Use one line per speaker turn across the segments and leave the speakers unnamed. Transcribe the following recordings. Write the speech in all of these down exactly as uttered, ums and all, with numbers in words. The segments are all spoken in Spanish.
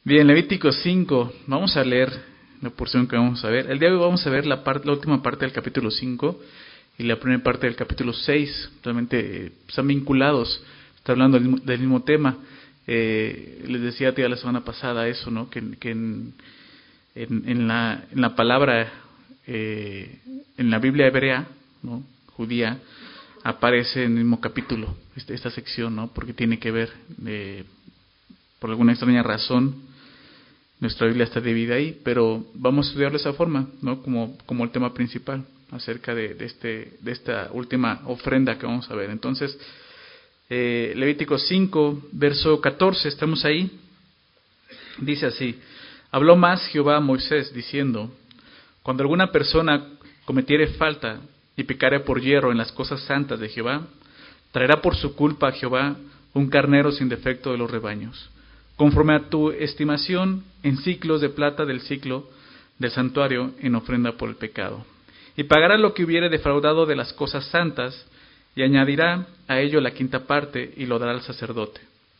Bien, Levítico cinco, vamos a leer la porción que vamos a ver. El día de hoy vamos a ver la, parte, la última parte del capítulo cinco y la primera parte del capítulo seis. Realmente eh, están vinculados, está hablando del, mismo, del mismo tema. Eh, les decía a ti la semana pasada eso, ¿no? Que, que en, en, en, la, en la palabra, eh, en la Biblia hebrea, ¿no? Judía, aparece en el mismo capítulo, esta, esta sección, ¿no? Porque tiene que ver, eh, por alguna extraña razón, nuestra Biblia está dividida ahí, pero vamos a estudiarlo de esa forma, ¿no? Como, como el tema principal, acerca de, de, este, de esta última ofrenda que vamos a ver. Entonces, eh, Levítico cinco, verso catorce, estamos ahí, dice así: habló más Jehová a Moisés, diciendo: cuando alguna persona cometiere falta y pecare por hierro en las cosas santas de Jehová, traerá por su culpa a Jehová un carnero sin defecto de los rebaños, conforme a tu estimación, en ciclos de plata del ciclo del santuario, en ofrenda por el pecado. Y pagará lo que hubiere defraudado de las cosas santas, y añadirá a ello la quinta parte, y lo dará al sacerdote.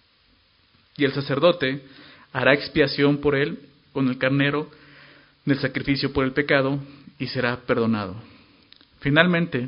Y el sacerdote hará expiación por él con el carnero del sacrificio por el pecado, y será perdonado. Finalmente,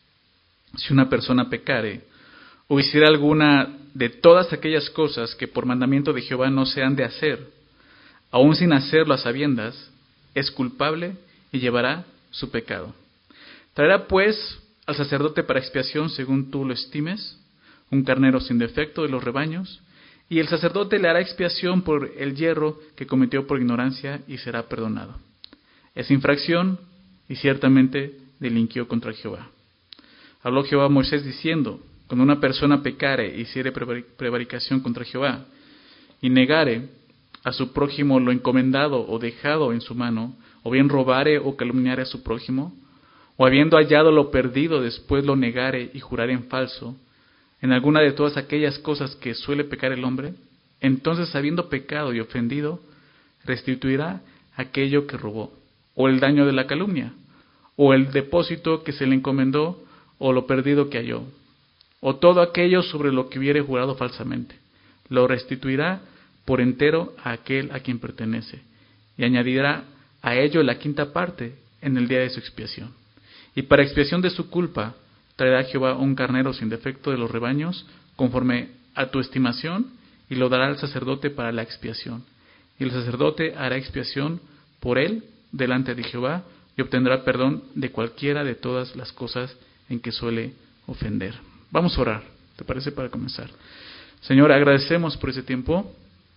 si una persona pecare, o hiciera alguna de todas aquellas cosas que por mandamiento de Jehová no se han de hacer, aun sin hacerlo a sabiendas, es culpable y llevará su pecado. Traerá pues al sacerdote para expiación, según tú lo estimes, un carnero sin defecto de los rebaños, y el sacerdote le hará expiación por el yerro que cometió por ignorancia, y será perdonado. Es infracción, y ciertamente delinquió contra Jehová. Habló Jehová a Moisés diciendo: cuando una persona pecare y hiciere prevaricación contra Jehová, y negare a su prójimo lo encomendado o dejado en su mano, o bien robare o calumniare a su prójimo, o habiendo hallado lo perdido después lo negare y jurare en falso, en alguna de todas aquellas cosas que suele pecar el hombre, entonces, habiendo pecado y ofendido, restituirá aquello que robó, o el daño de la calumnia, o el depósito que se le encomendó, o lo perdido que halló, o todo aquello sobre lo que hubiere jurado falsamente. Lo restituirá por entero a aquel a quien pertenece, y añadirá a ello la quinta parte en el día de su expiación. Y para expiación de su culpa traerá Jehová un carnero sin defecto de los rebaños, conforme a tu estimación, y lo dará al sacerdote para la expiación. Y el sacerdote hará expiación por él delante de Jehová, y obtendrá perdón de cualquiera de todas las cosas en que suele ofender. Vamos a orar, ¿te parece? Para comenzar. Señor, agradecemos por ese tiempo.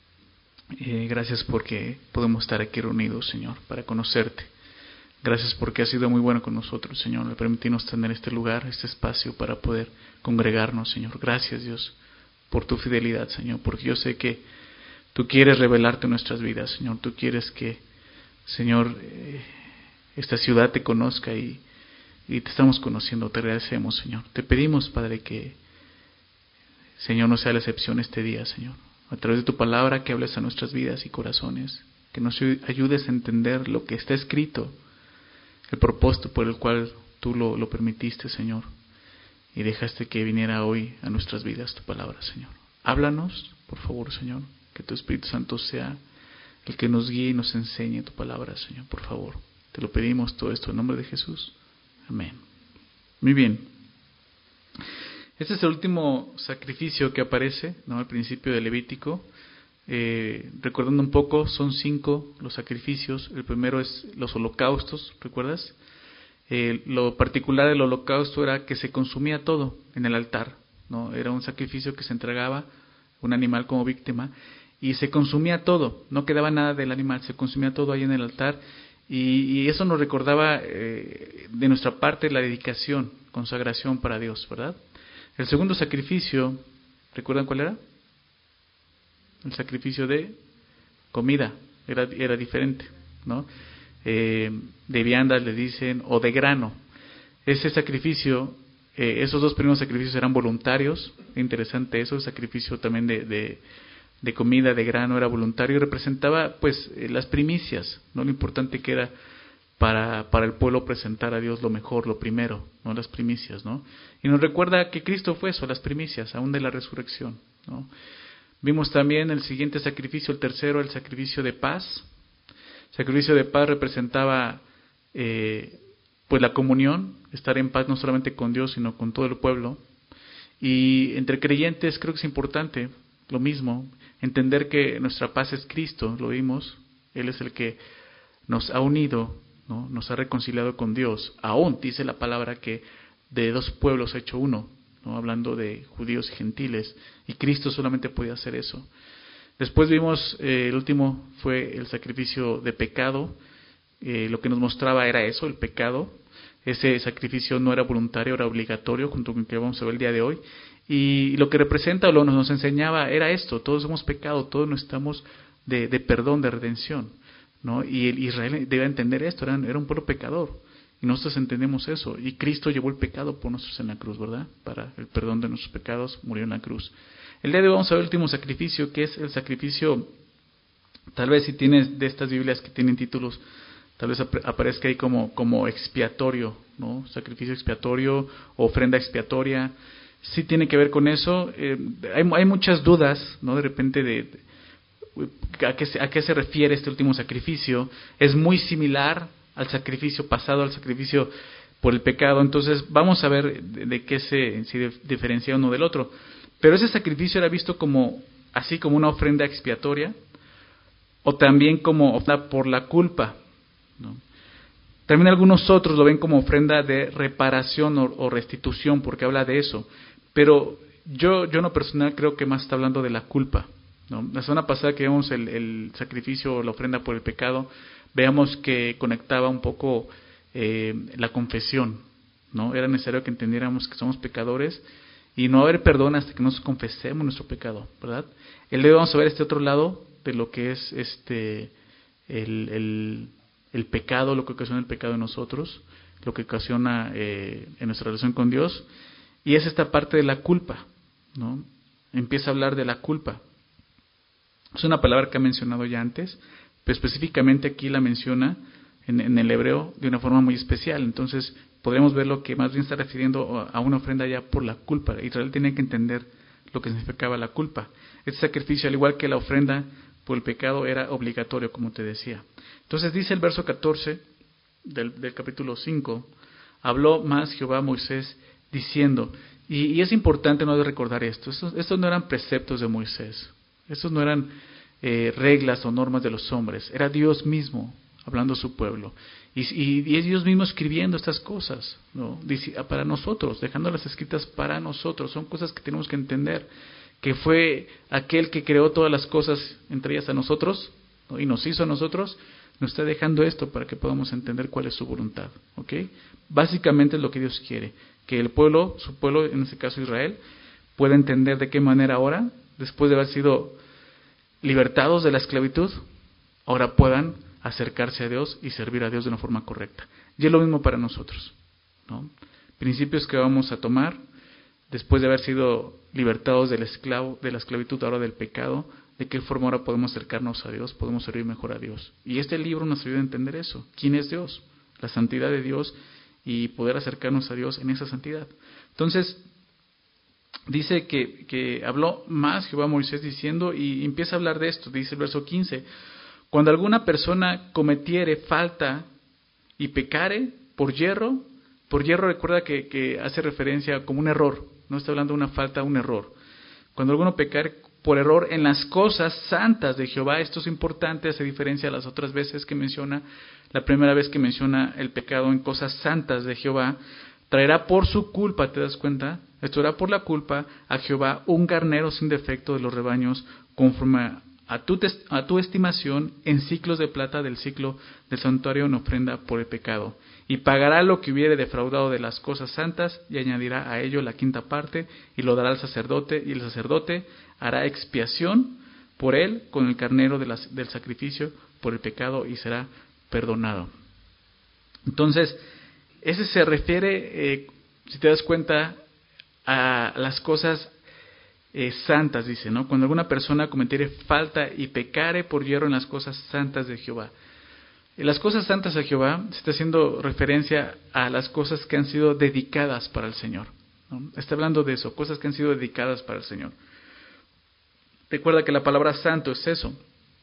Eh, gracias porque podemos estar aquí reunidos, Señor, para conocerte. Gracias porque has sido muy bueno con nosotros, Señor. Le permitimos tener este lugar, este espacio para poder congregarnos, Señor. Gracias, Dios, por tu fidelidad, Señor, porque yo sé que tú quieres revelarte en nuestras vidas, Señor. Tú quieres que, Señor, eh, esta ciudad te conozca y Y te estamos conociendo, te agradecemos, Señor. Te pedimos, Padre, que, Señor, no sea la excepción este día, Señor. A través de tu palabra, que hables a nuestras vidas y corazones. Que nos ayudes a entender lo que está escrito, el propósito por el cual tú lo, lo permitiste, Señor. Y dejaste que viniera hoy a nuestras vidas tu palabra, Señor. Háblanos, por favor, Señor. Que tu Espíritu Santo sea el que nos guíe y nos enseñe tu palabra, Señor, por favor. Te lo pedimos todo esto en nombre de Jesús. Amén. Muy bien. Este es el último sacrificio que aparece, ¿no? Al principio de Levítico. Eh, recordando un poco, son cinco los sacrificios. El primero es los holocaustos, ¿recuerdas? Eh, lo particular del holocausto era que se consumía todo en el altar, ¿no? Era un sacrificio que se entregaba un animal como víctima y se consumía todo, no quedaba nada del animal, se consumía todo ahí en el altar. Y, y eso nos recordaba eh, de nuestra parte la dedicación, consagración para Dios, ¿verdad? El segundo sacrificio, ¿recuerdan cuál era? El sacrificio de comida, era, era diferente, ¿no? Eh, de viandas le dicen, o de grano. Ese sacrificio, eh, esos dos primeros sacrificios eran voluntarios, interesante eso, el sacrificio también de... de de comida, de grano, era voluntario y representaba pues eh, las primicias, ¿no? Lo importante que era para, para el pueblo presentar a Dios lo mejor, lo primero, ¿no? Las primicias, ¿no? Y nos recuerda que Cristo fue eso, las primicias, aún de la resurrección, ¿no? Vimos también el siguiente sacrificio, el tercero, el sacrificio de paz. El sacrificio de paz representaba eh, pues la comunión, estar en paz no solamente con Dios, sino con todo el pueblo. Y entre creyentes creo que es importante lo mismo, entender que nuestra paz es Cristo, lo vimos. Él es el que nos ha unido, ¿no? Nos ha reconciliado con Dios. Aún dice la palabra que de dos pueblos ha hecho uno, ¿no? Hablando de judíos y gentiles, y Cristo solamente podía hacer eso. Después vimos, eh, el último fue el sacrificio de pecado. Eh, lo que nos mostraba era eso, el pecado. Ese sacrificio no era voluntario, era obligatorio, junto con lo que vamos a ver el día de hoy. Y lo que representa o lo que nos enseñaba era esto: todos hemos pecado, todos necesitamos de, de perdón, de redención, ¿no? Y el Israel debe entender esto, era, era un pueblo pecador. Y nosotros entendemos eso. Y Cristo llevó el pecado por nosotros en la cruz, ¿verdad? Para el perdón de nuestros pecados, murió en la cruz. El día de hoy vamos a ver el último sacrificio, que es el sacrificio, tal vez si tienes de estas Biblias que tienen títulos, tal vez aparezca ahí como, como expiatorio, ¿no? Sacrificio expiatorio, ofrenda expiatoria. Sí tiene que ver con eso. Eh, hay, hay muchas dudas, ¿no? De repente de, de a, qué se, a qué se refiere este último sacrificio. Es muy similar al sacrificio pasado, al sacrificio por el pecado. Entonces vamos a ver de, de qué se, se diferencia uno del otro. Pero ese sacrificio era visto como así como una ofrenda expiatoria, o también como ofrenda por la culpa, ¿no? También algunos otros lo ven como ofrenda de reparación o, o restitución, porque habla de eso. Pero yo, yo en lo personal creo que más está hablando de la culpa, ¿no? La semana pasada que vimos el, el sacrificio o la ofrenda por el pecado, veamos que conectaba un poco eh, la confesión, ¿no? Era necesario que entendiéramos que somos pecadores y no va a haber perdón hasta que nos confesemos nuestro pecado, ¿verdad? El día de hoy vamos a ver este otro lado de lo que es este el, el, el pecado, lo que ocasiona el pecado en nosotros, lo que ocasiona eh, en nuestra relación con Dios, y es esta parte de la culpa, ¿no? Empieza a hablar de la culpa. Es una palabra que ha mencionado ya antes, pero específicamente aquí la menciona en, en el hebreo de una forma muy especial. Entonces podremos ver lo que más bien está refiriendo a una ofrenda ya por la culpa. Israel tenía que entender lo que significaba la culpa. Este sacrificio, al igual que la ofrenda por el pecado, era obligatorio, como te decía. Entonces dice el verso catorce del, del capítulo cinco: habló más Jehová a Moisés diciendo, y, y es importante no de recordar esto, estos, estos no eran preceptos de Moisés, estos no eran eh, reglas o normas de los hombres, era Dios mismo hablando a su pueblo. Y, y, y es Dios mismo escribiendo estas cosas, ¿no? Dice, para nosotros, dejándolas escritas para nosotros. Son cosas que tenemos que entender, que fue aquel que creó todas las cosas, entre ellas a nosotros, ¿no? Y nos hizo a nosotros, nos está dejando esto para que podamos entender cuál es su voluntad, ¿ok? Básicamente es lo que Dios quiere, que el pueblo, su pueblo, en este caso Israel, pueda entender de qué manera ahora, después de haber sido libertados de la esclavitud, ahora puedan acercarse a Dios y servir a Dios de una forma correcta. Y es lo mismo para nosotros, ¿no? Principios que vamos a tomar después de haber sido libertados del esclavo, de la esclavitud, ahora del pecado, de qué forma ahora podemos acercarnos a Dios, podemos servir mejor a Dios. Y este libro nos ayuda a entender eso. ¿Quién es Dios? La santidad de Dios y poder acercarnos a Dios en esa santidad. Entonces, dice que, que habló más Jehová a Moisés diciendo, y empieza a hablar de esto, dice el verso quince: cuando alguna persona cometiere falta y pecare por yerro, por yerro recuerda que, que hace referencia como un error, no está hablando de una falta, un error. Cuando alguno pecare por error en las cosas santas de Jehová, esto es importante, hace diferencia a las otras veces que menciona, la primera vez que menciona el pecado en cosas santas de Jehová, traerá por su culpa, ¿te das cuenta? Esto era por la culpa a Jehová un carnero sin defecto de los rebaños, conforme a A tu, a tu estimación, en ciclos de plata del ciclo del santuario en ofrenda por el pecado. Y pagará lo que hubiere defraudado de las cosas santas, y añadirá a ello la quinta parte, y lo dará al sacerdote, y el sacerdote hará expiación por él con el carnero de las, del sacrificio por el pecado, y será perdonado. Entonces, ese se refiere, eh, si te das cuenta, a las cosas Eh, santas, dice, ¿no? Cuando alguna persona cometiere falta y pecare por hierro en las cosas santas de Jehová. En las cosas santas de Jehová se está haciendo referencia a las cosas que han sido dedicadas para el Señor, ¿no? Está hablando de eso, cosas que han sido dedicadas para el Señor. Recuerda que la palabra santo es eso,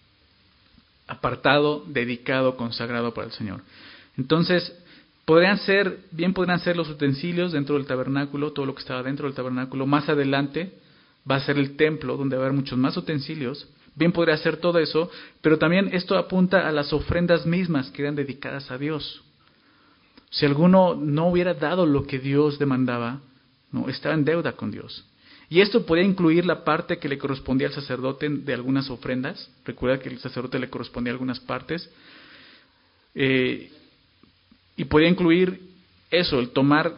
apartado, dedicado, consagrado para el Señor. Entonces, podrían ser, bien podrían ser los utensilios dentro del tabernáculo, todo lo que estaba dentro del tabernáculo. Más adelante va a ser el templo, donde va a haber muchos más utensilios. Bien podría ser todo eso, pero también esto apunta a las ofrendas mismas que eran dedicadas a Dios. Si alguno no hubiera dado lo que Dios demandaba, no, estaba en deuda con Dios. Y esto podía incluir la parte que le correspondía al sacerdote de algunas ofrendas. Recuerda que el sacerdote le correspondía algunas partes. Eh, y podía incluir eso, el tomar,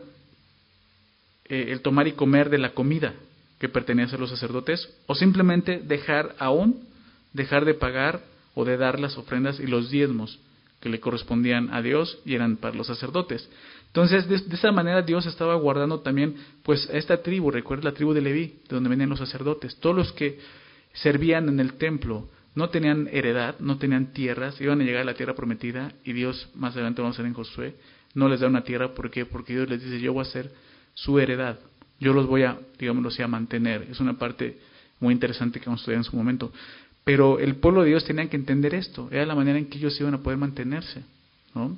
eh, el tomar y comer de la comida que pertenece a los sacerdotes, o simplemente dejar aún, dejar de pagar o de dar las ofrendas y los diezmos que le correspondían a Dios y eran para los sacerdotes. Entonces, de, de esa manera Dios estaba guardando también, pues, a esta tribu. Recuerda la tribu de Leví, de donde venían los sacerdotes. Todos los que servían en el templo no tenían heredad, no tenían tierras, iban a llegar a la tierra prometida, y Dios, más adelante vamos a ver en Josué, no les da una tierra. ¿Por qué? Porque Dios les dice: yo voy a ser su heredad, yo los voy a, digámoslo así, a mantener. Es una parte muy interesante que vamos a estudiar en su momento. Pero el pueblo de Dios tenía que entender esto, era la manera en que ellos iban a poder mantenerse, ¿no?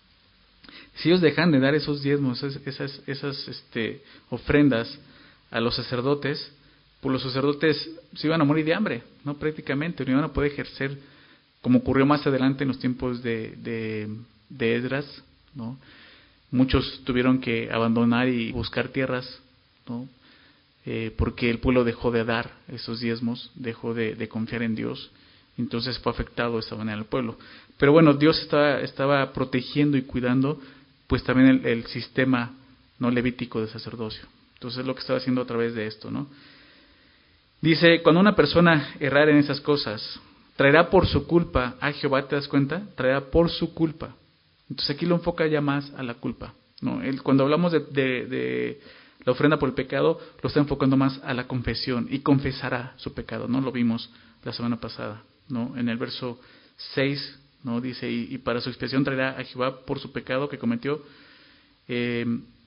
Si ellos dejan de dar esos diezmos, esas, esas, esas este, ofrendas a los sacerdotes, pues los sacerdotes se iban a morir de hambre, ¿no? Prácticamente, no iban a poder ejercer, como ocurrió más adelante en los tiempos de, de, de Esdras, ¿no? Muchos tuvieron que abandonar y buscar tierras, ¿no? Eh, porque el pueblo dejó de dar esos diezmos, dejó de, de confiar en Dios, entonces fue afectado de esta manera el pueblo. Pero bueno, Dios estaba, estaba protegiendo y cuidando, pues también el, el sistema no levítico de sacerdocio. Entonces es lo que estaba haciendo a través de esto, ¿no? Dice: cuando una persona errara en esas cosas, traerá por su culpa a Jehová. ¿Te das cuenta? Traerá por su culpa. Entonces aquí lo enfoca ya más a la culpa, ¿no? Él, cuando hablamos de, de, de la ofrenda por el pecado, lo está enfocando más a la confesión, y confesará su pecado, ¿no? Lo vimos la semana pasada, ¿no? En el verso seis, ¿no? Dice: y, y para su expiación traerá a Jehová por su pecado que cometió. Eh,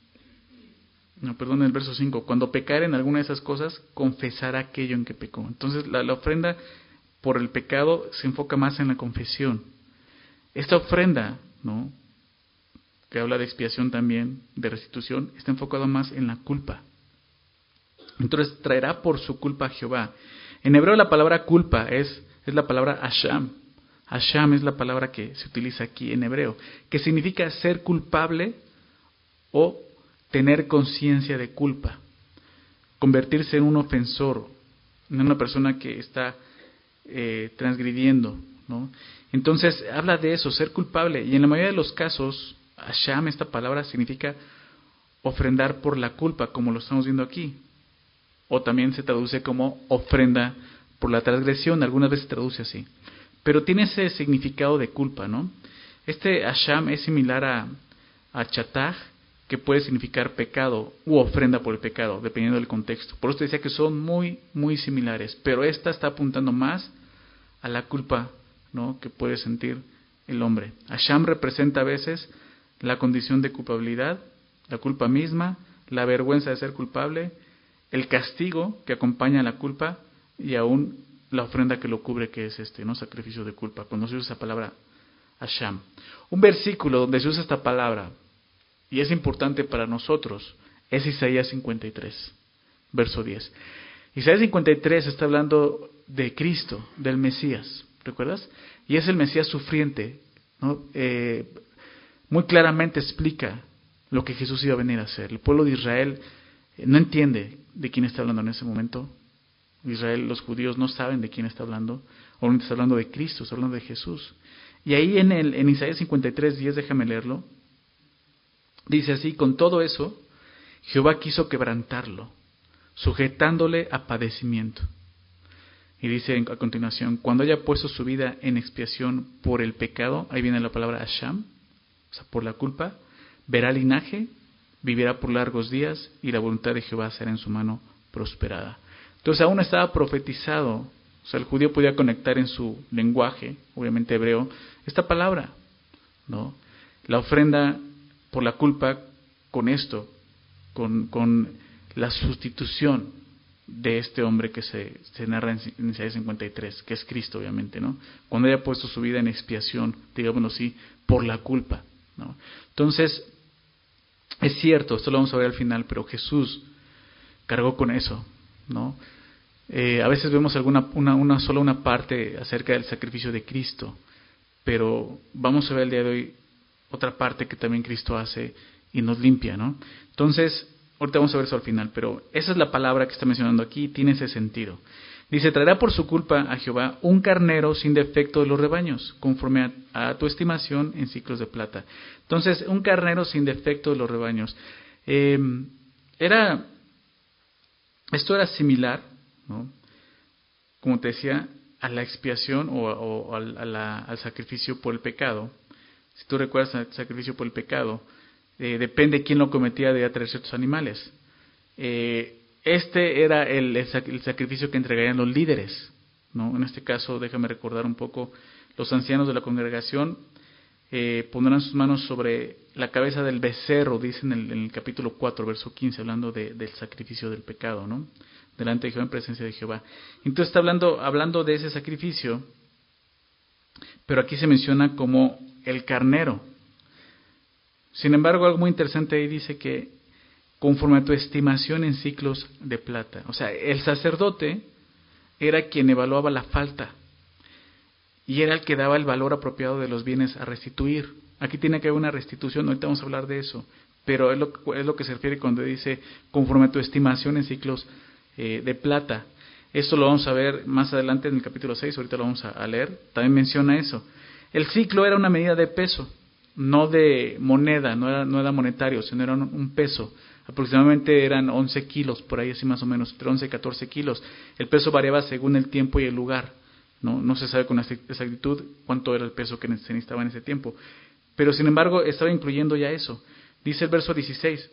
no, perdón, en el verso cinco, cuando pecare en alguna de esas cosas, confesará aquello en que pecó. Entonces la, la ofrenda por el pecado se enfoca más en la confesión. Esta ofrenda, ¿no?, que habla de expiación también, de restitución, está enfocado más en la culpa. Entonces traerá por su culpa a Jehová. En hebreo la palabra culpa es, es la palabra asham. Asham es la palabra que se utiliza aquí en hebreo, que significa ser culpable o tener conciencia de culpa, convertirse en un ofensor, en una persona que está eh, transgrediendo, ¿no? Entonces habla de eso, ser culpable, y en la mayoría de los casos asham, esta palabra, significa ofrendar por la culpa, como lo estamos viendo aquí, o también se traduce como ofrenda por la transgresión, algunas veces se traduce así, pero tiene ese significado de culpa, ¿no? Este asham es similar a, a chataj, que puede significar pecado u ofrenda por el pecado, dependiendo del contexto. Por eso te decía que son muy, muy similares, pero esta está apuntando más a la culpa, ¿no?, que puede sentir el hombre. Asham representa a veces la condición de culpabilidad, la culpa misma, la vergüenza de ser culpable, el castigo que acompaña a la culpa, y aún la ofrenda que lo cubre, que es este, ¿no?, sacrificio de culpa, cuando se usa esa palabra asham. Un versículo donde se usa esta palabra, y es importante para nosotros, es Isaías cincuenta y tres, verso diez. Isaías cincuenta y tres está hablando de Cristo, del Mesías, ¿recuerdas? Y es el Mesías sufriente, ¿no? Eh, muy claramente explica lo que Jesús iba a venir a hacer. El pueblo de Israel eh, no entiende de quién está hablando en ese momento. Israel, los judíos no saben de quién está hablando. Obviamente está hablando de Cristo, está hablando de Jesús. Y ahí en, el, en Isaías cincuenta y tres, diez, déjame leerlo. Dice así: con todo eso, Jehová quiso quebrantarlo, sujetándole a padecimiento. Y dice a continuación: cuando haya puesto su vida en expiación por el pecado, ahí viene la palabra asham, o sea, por la culpa, verá linaje, vivirá por largos días, y la voluntad de Jehová será en su mano prosperada. Entonces aún estaba profetizado, o sea, el judío podía conectar en su lenguaje, obviamente hebreo, esta palabra, ¿no? La ofrenda por la culpa con esto, con, con la sustitución, de este hombre que se, se narra en, en Isaías cincuenta y tres, que es Cristo, obviamente, ¿no? Cuando haya puesto su vida en expiación, digámoslo así, por la culpa, ¿no? Entonces, es cierto, esto lo vamos a ver al final, pero Jesús cargó con eso, ¿no? Eh, a veces vemos alguna una, una solo una parte acerca del sacrificio de Cristo, pero vamos a ver el día de hoy otra parte que también Cristo hace y nos limpia, ¿no? Entonces, ahorita vamos a ver eso al final, pero esa es la palabra que está mencionando aquí, tiene ese sentido. Dice, traerá por su culpa a Jehová un carnero sin defecto de los rebaños, conforme a, a tu estimación en ciclos de plata. Entonces, un carnero sin defecto de los rebaños. Eh, era, esto era similar, ¿no? Como te decía, a la expiación o, o, o al, a la, al sacrificio por el pecado. Si tú recuerdas el sacrificio por el pecado, eh, depende de quién lo cometía, debía traer ciertos animales. Eh, este era el, el sacrificio que entregarían los líderes, ¿no? En este caso, déjame recordar un poco, los ancianos de la congregación eh, pondrán sus manos sobre la cabeza del becerro, dice en el, en el capítulo cuatro, verso quince, hablando de, del sacrificio del pecado, ¿no? Delante de Jehová, en presencia de Jehová. Entonces está hablando, hablando de ese sacrificio, pero aquí se menciona como el carnero. Sin embargo, algo muy interesante ahí dice que conforme a tu estimación en ciclos de plata. O sea, el sacerdote era quien evaluaba la falta y era el que daba el valor apropiado de los bienes a restituir. Aquí tiene que haber una restitución, ahorita vamos a hablar de eso, pero es lo, es lo que se refiere cuando dice conforme a tu estimación en ciclos eh, de plata. Esto lo vamos a ver más adelante en el capítulo seis, ahorita lo vamos a, a leer, también menciona eso. El ciclo era una medida de peso, no de moneda, no era, no era monetario, sino era un, un peso. Aproximadamente eran once kilos, por ahí así más o menos, entre once y catorce kilos. El peso variaba según el tiempo y el lugar. No, no se sabe con exactitud cuánto era el peso que se necesitaba en ese tiempo. Pero sin embargo, estaba incluyendo ya eso. Dice el verso dieciséis,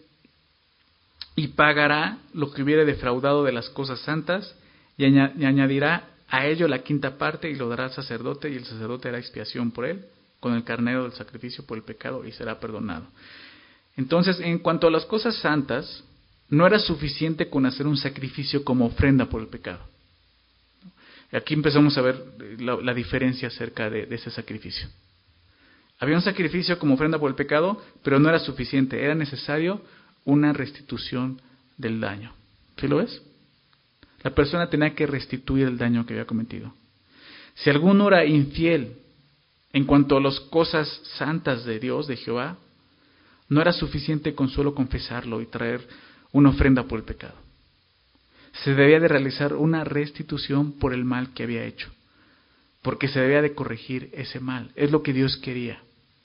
y pagará lo que hubiere defraudado de las cosas santas, y añadirá a ello la quinta parte, y lo dará al sacerdote, y el sacerdote hará expiación por él, con el carnero del sacrificio por el pecado, y será perdonado. Entonces, en cuanto a las cosas santas, no era suficiente con hacer un sacrificio como ofrenda por el pecado. Aquí empezamos a ver la, la diferencia acerca de, de ese sacrificio. Había un sacrificio como ofrenda por el pecado, pero no era suficiente, era necesario una restitución del daño. ¿Sí lo ves? La persona tenía que restituir el daño que había cometido. Si alguno era infiel en cuanto a las cosas santas de Dios, de Jehová, no era suficiente con solo confesarlo y traer una ofrenda por el pecado. Se debía de realizar una restitución por el mal que había hecho, porque se debía de corregir ese mal. Es lo que Dios quería.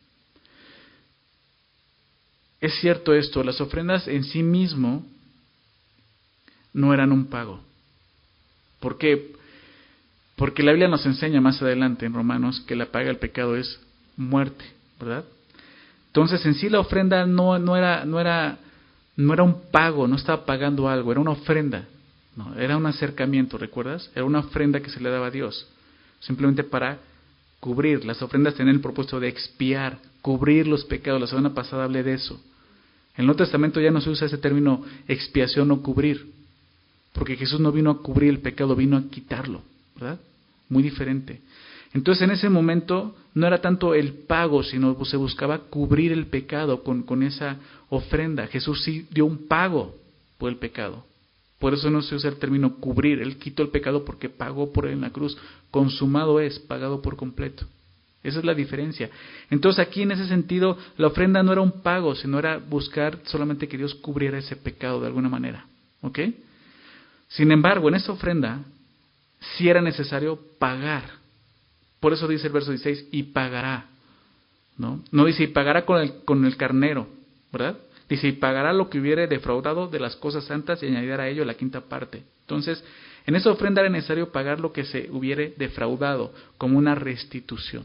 Es cierto esto, las ofrendas en sí mismo no eran un pago. ¿Por qué? Porque la Biblia nos enseña más adelante en Romanos que la paga del pecado es muerte, ¿verdad? Entonces, en sí la ofrenda no, no, era, no, era, no era un pago, no estaba pagando algo, era una ofrenda, no, era un acercamiento, ¿recuerdas? Era una ofrenda que se le daba a Dios, simplemente para cubrir. Las ofrendas tenían el propósito de expiar, cubrir los pecados. La semana pasada hablé de eso. En el Nuevo Testamento ya no se usa ese término expiación o cubrir, porque Jesús no vino a cubrir el pecado, vino a quitarlo, ¿verdad? Muy diferente. Entonces, en ese momento no era tanto el pago, sino se buscaba cubrir el pecado con, con esa ofrenda. Jesús sí dio un pago por el pecado. Por eso no se usa el término cubrir. Él quitó el pecado porque pagó por él en la cruz. Consumado es, pagado por completo. Esa es la diferencia. Entonces, aquí en ese sentido, la ofrenda no era un pago, sino era buscar solamente que Dios cubriera ese pecado de alguna manera. ¿Ok? Sin embargo, en esa ofrenda sí era necesario pagar. Por eso dice el verso dieciséis, y pagará, ¿no? No dice, y pagará con el, con el carnero, ¿verdad? Dice, y pagará lo que hubiere defraudado de las cosas santas y añadirá a ello la quinta parte. Entonces, en esa ofrenda era necesario pagar lo que se hubiere defraudado, como una restitución.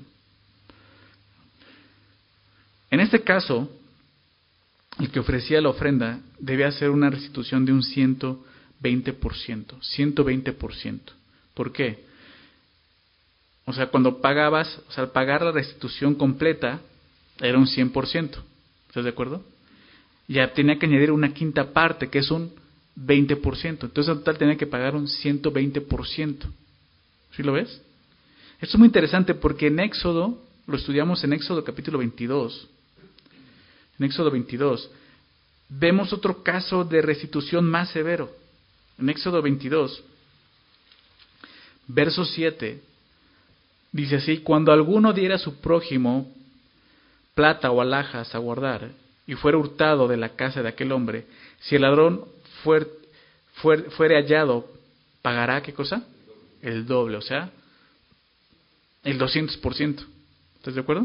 En este caso, el que ofrecía la ofrenda debía hacer una restitución de un ciento veinte por ciento. ciento veinte por ciento. ¿Por qué? O sea, cuando pagabas, o sea, al pagar la restitución completa, era un cien por ciento. ¿Estás de acuerdo? Ya tenía que añadir una quinta parte, que es un veinte por ciento. Entonces en total tenía que pagar un ciento veinte por ciento. ¿Sí lo ves? Esto es muy interesante porque en Éxodo, lo estudiamos en Éxodo capítulo veintidós. En Éxodo veintidós, vemos otro caso de restitución más severo. En Éxodo veintidós, verso siete, dice así: cuando alguno diera a su prójimo plata o alhajas a guardar, y fuera hurtado de la casa de aquel hombre, si el ladrón fuer, fuer, fuere hallado, pagará, ¿qué cosa? El doble, o sea, el doscientos por ciento. ¿Estás de acuerdo?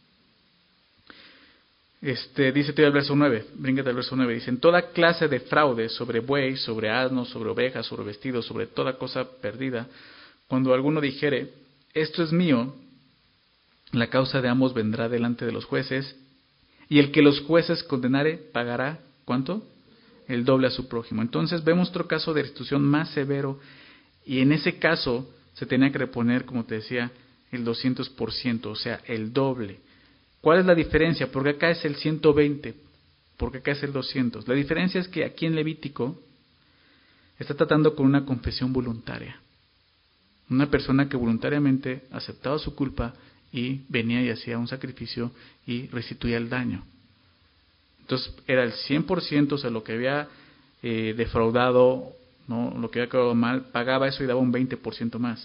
Este, dice todavía el verso nueve, bríncate al verso nueve, dice: en toda clase de fraude, sobre buey, sobre asnos, sobre ovejas, sobre vestidos, sobre toda cosa perdida, cuando alguno dijere, esto es mío, la causa de ambos vendrá delante de los jueces, y el que los jueces condenare pagará, ¿cuánto? El doble a su prójimo. Entonces vemos otro caso de restitución más severo, y en ese caso se tenía que reponer, como te decía, el doscientos por ciento, o sea, el doble. ¿Cuál es la diferencia? Porque acá es el ciento veinte, porque acá es el doscientos. La diferencia es que aquí en Levítico está tratando con una confesión voluntaria. Una persona que voluntariamente aceptaba su culpa y venía y hacía un sacrificio y restituía el daño. Entonces era el cien por ciento, o sea, lo que había eh, defraudado, ¿no? Lo que había quedado mal, pagaba eso y daba un veinte por ciento más.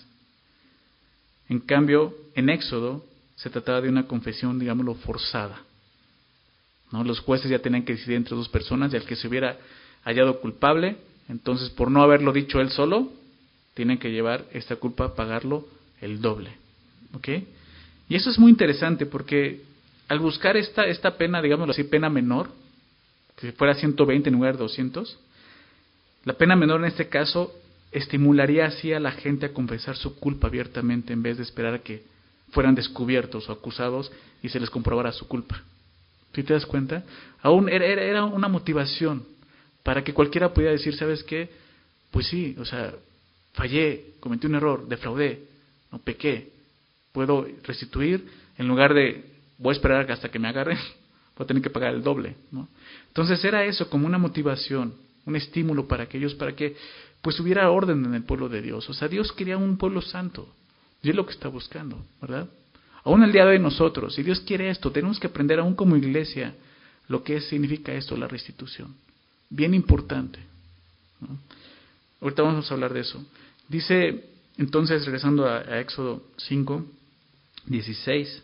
En cambio, en Éxodo se trataba de una confesión, digámoslo, forzada, ¿no? Los jueces ya tenían que decidir entre dos personas, y al que se hubiera hallado culpable, entonces por no haberlo dicho él solo, tienen que llevar esta culpa, pagarlo el doble. ¿Ok? Y eso es muy interesante porque al buscar esta, esta pena, digámoslo así, pena menor, que fuera ciento veinte en lugar de doscientos, la pena menor en este caso estimularía así a la gente a confesar su culpa abiertamente en vez de esperar a que fueran descubiertos o acusados y se les comprobara su culpa. ¿Sí te das cuenta? Aún era, era, era una motivación para que cualquiera pudiera decir, ¿sabes qué? Pues sí, o sea, fallé, cometí un error, defraudé, no pequé, puedo restituir, en lugar de voy a esperar hasta que me agarren, voy a tener que pagar el doble, ¿no? Entonces era eso como una motivación, un estímulo para aquellos, para que pues hubiera orden en el pueblo de Dios. O sea, Dios quería un pueblo santo, y es lo que está buscando, ¿verdad? Aún el día de hoy nosotros, si Dios quiere esto, tenemos que aprender aún como iglesia lo que es, significa esto, la restitución. Bien importante, ¿no? Ahorita vamos a hablar de eso. Dice, entonces, regresando a, a Éxodo cinco, dieciséis,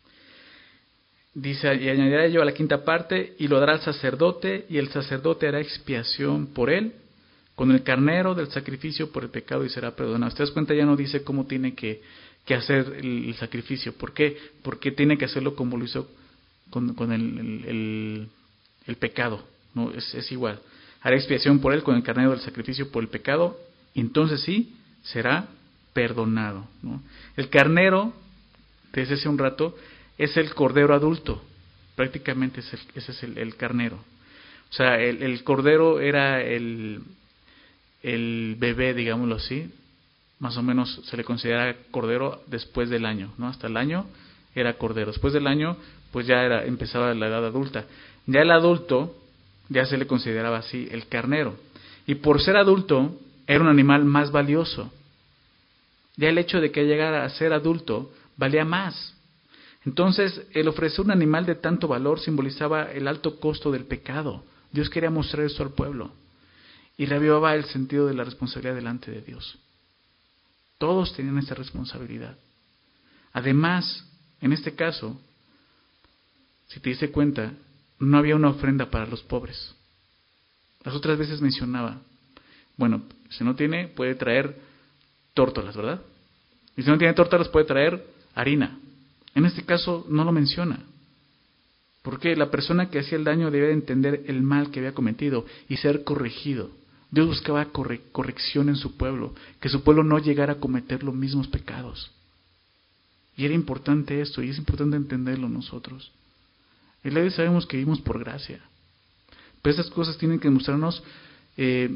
dice, y añadirá yo a la quinta parte, y lo dará al sacerdote, y el sacerdote hará expiación por él, con el carnero del sacrificio por el pecado, y será perdonado. ¿Te das cuenta? Ya no dice cómo tiene que, que hacer el, el sacrificio. ¿Por qué? Porque tiene que hacerlo como lo hizo con, con el, el, el, el pecado. No, es, es igual. Hará expiación por él con el carnero del sacrificio por el pecado, y entonces sí, será perdonado, ¿no? El carnero, desde hace un rato, es el cordero adulto. Prácticamente es el, ese es el, el carnero. O sea, el, el cordero era el, el bebé, digámoslo así. Más o menos se le considera cordero después del año, ¿no? Hasta el año era cordero. Después del año, pues ya era, empezaba la edad adulta. Ya el adulto, ya se le consideraba así, el carnero. Y por ser adulto, era un animal más valioso. Ya el hecho de que llegara a ser adulto valía más. Entonces, el ofrecer un animal de tanto valor simbolizaba el alto costo del pecado. Dios quería mostrar eso al pueblo. Y reavivaba el sentido de la responsabilidad delante de Dios. Todos tenían esa responsabilidad. Además, en este caso, si te diste cuenta, no había una ofrenda para los pobres. Las otras veces mencionaba, bueno, si no tiene, puede traer tórtolas, ¿verdad? Y si no tiene tórtolas, puede traer harina. En este caso no lo menciona. Porque la persona que hacía el daño debía entender el mal que había cometido y ser corregido. Dios buscaba corre- corrección en su pueblo, que su pueblo no llegara a cometer los mismos pecados. Y era importante esto, y es importante entenderlo nosotros. El día de hoy sabemos que vivimos por gracia. Pero esas cosas tienen que mostrarnos eh,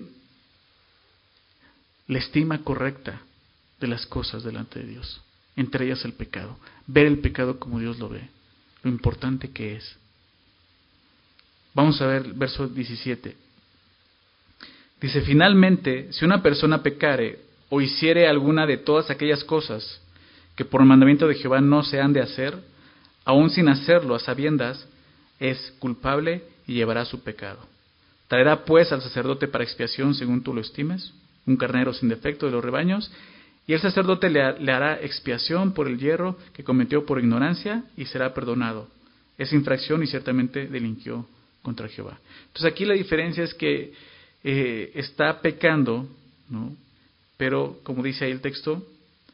la estima correcta de las cosas delante de Dios. Entre ellas el pecado. Ver el pecado como Dios lo ve. Lo importante que es. Vamos a ver el verso diecisiete. Dice, finalmente, si una persona pecare o hiciere alguna de todas aquellas cosas que por mandamiento de Jehová no se han de hacer, aun sin hacerlo a sabiendas, es culpable y llevará su pecado. Traerá pues al sacerdote para expiación según tú lo estimes, un carnero sin defecto de los rebaños, y el sacerdote le, le hará expiación por el yerro que cometió por ignorancia y será perdonado. Es infracción y ciertamente delinquió contra Jehová. Entonces aquí la diferencia es que eh, está pecando, ¿no? Pero como dice ahí el texto,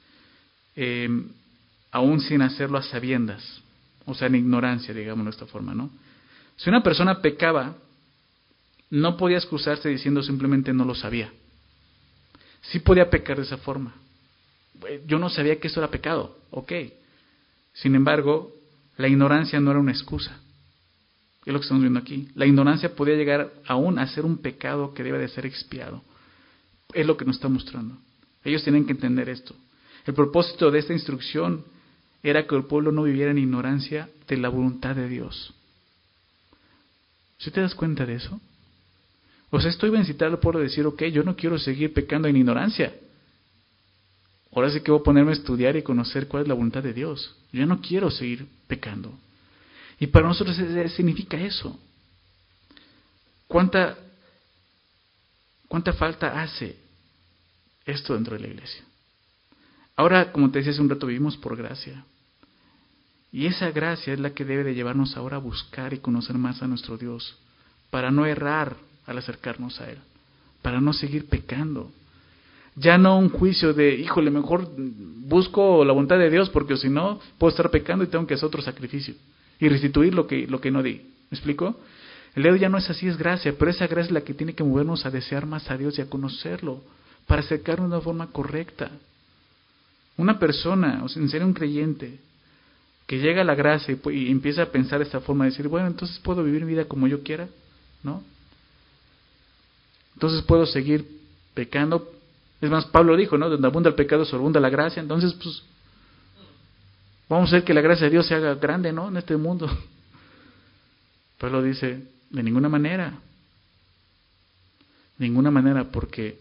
eh, aún sin hacerlo a sabiendas, o sea en ignorancia, digámoslo de esta forma, ¿no? Si una persona pecaba, no podía excusarse diciendo simplemente no lo sabía. Sí podía pecar de esa forma. Yo no sabía que esto era pecado, ok. Sin embargo, la ignorancia no era una excusa. Es lo que estamos viendo aquí. La ignorancia podía llegar aún a ser un pecado que debe de ser expiado. Es lo que nos está mostrando. Ellos tienen que entender esto. El propósito de esta instrucción era que el pueblo no viviera en ignorancia de la voluntad de Dios. ¿Sí te das cuenta de eso? O sea, estoy incitando al pueblo a decir, ok, yo no quiero seguir pecando en ignorancia. Ahora sí que voy a ponerme a estudiar y conocer cuál es la voluntad de Dios. Yo no quiero seguir pecando. Y para nosotros significa eso. ¿Cuánta, cuánta falta hace esto dentro de la iglesia? Ahora, como te decía hace un rato, vivimos por gracia. Y esa gracia es la que debe de llevarnos ahora a buscar y conocer más a nuestro Dios, para no errar al acercarnos a Él, para no seguir pecando. Ya no un juicio de, híjole, mejor busco la voluntad de Dios porque si no puedo estar pecando y tengo que hacer otro sacrificio y restituir lo que, lo que no di. ¿Me explico? El dedo ya no es así, es gracia, pero esa gracia es la que tiene que movernos a desear más a Dios y a conocerlo, para acercarnos de una forma correcta. Una persona, o sea, en serio un creyente, que llega a la gracia y, y empieza a pensar de esta forma, de decir, bueno, entonces puedo vivir mi vida como yo quiera, ¿no? Entonces puedo seguir pecando. Es más, Pablo dijo, ¿no? Donde abunda el pecado, sobreabunda la gracia. Entonces, pues, vamos a hacer que la gracia de Dios se haga grande, ¿no? En este mundo. Pablo dice, de ninguna manera. De ninguna manera, porque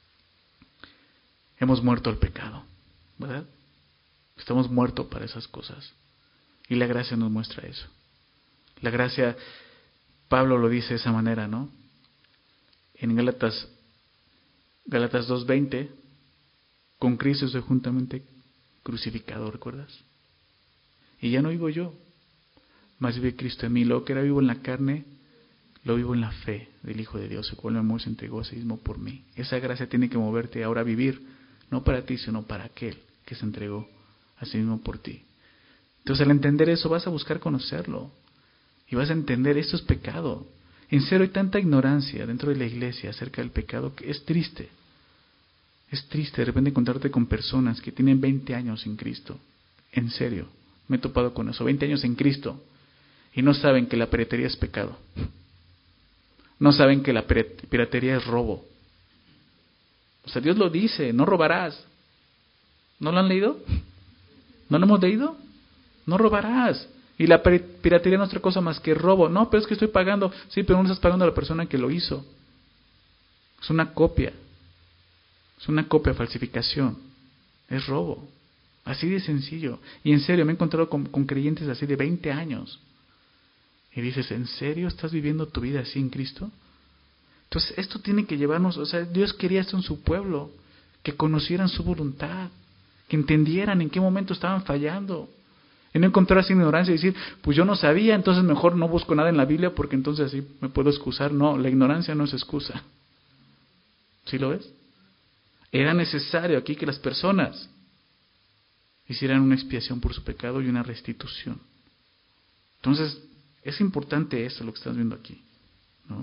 hemos muerto al pecado, ¿verdad? Estamos muertos para esas cosas. Y la gracia nos muestra eso. La gracia, Pablo lo dice de esa manera, ¿no? En Gálatas Gálatas dos veinte, con Cristo estoy juntamente crucificado, ¿recuerdas? Y ya no vivo yo, mas vive Cristo en mí. Lo que era vivo en la carne, lo vivo en la fe del Hijo de Dios, el cual mi amor se entregó a sí mismo por mí. Esa gracia tiene que moverte ahora a vivir, no para ti, sino para aquel que se entregó a sí mismo por ti. Entonces, al entender eso, vas a buscar conocerlo y vas a entender, esto es pecado. En serio, hay tanta ignorancia dentro de la iglesia acerca del pecado que es triste. Es triste de repente encontrarte con personas que tienen veinte años en Cristo. En serio, me he topado con eso, veinte años en Cristo, y no saben que la piratería es pecado. No saben que la piratería es robo. O sea, Dios lo dice, no robarás. ¿No lo han leído? ¿No lo hemos leído? No robarás. Y la piratería no es otra cosa más que robo. No, pero es que estoy pagando. Sí, pero no estás pagando a la persona que lo hizo. Es una copia. Es una copia, falsificación. Es robo. Así de sencillo. Y en serio, me he encontrado con, con creyentes así de veinte años. Y dices, ¿en serio estás viviendo tu vida así en Cristo? Entonces, esto tiene que llevarnos, o sea, Dios quería esto en su pueblo, que conocieran su voluntad, que entendieran en qué momento estaban fallando. Y no encontrar esa ignorancia y decir, pues yo no sabía, entonces mejor no busco nada en la Biblia porque entonces así me puedo excusar. No, la ignorancia no es excusa. ¿Sí lo ves? Era necesario aquí que las personas hicieran una expiación por su pecado y una restitución. Entonces, es importante esto, lo que estás viendo aquí, ¿no?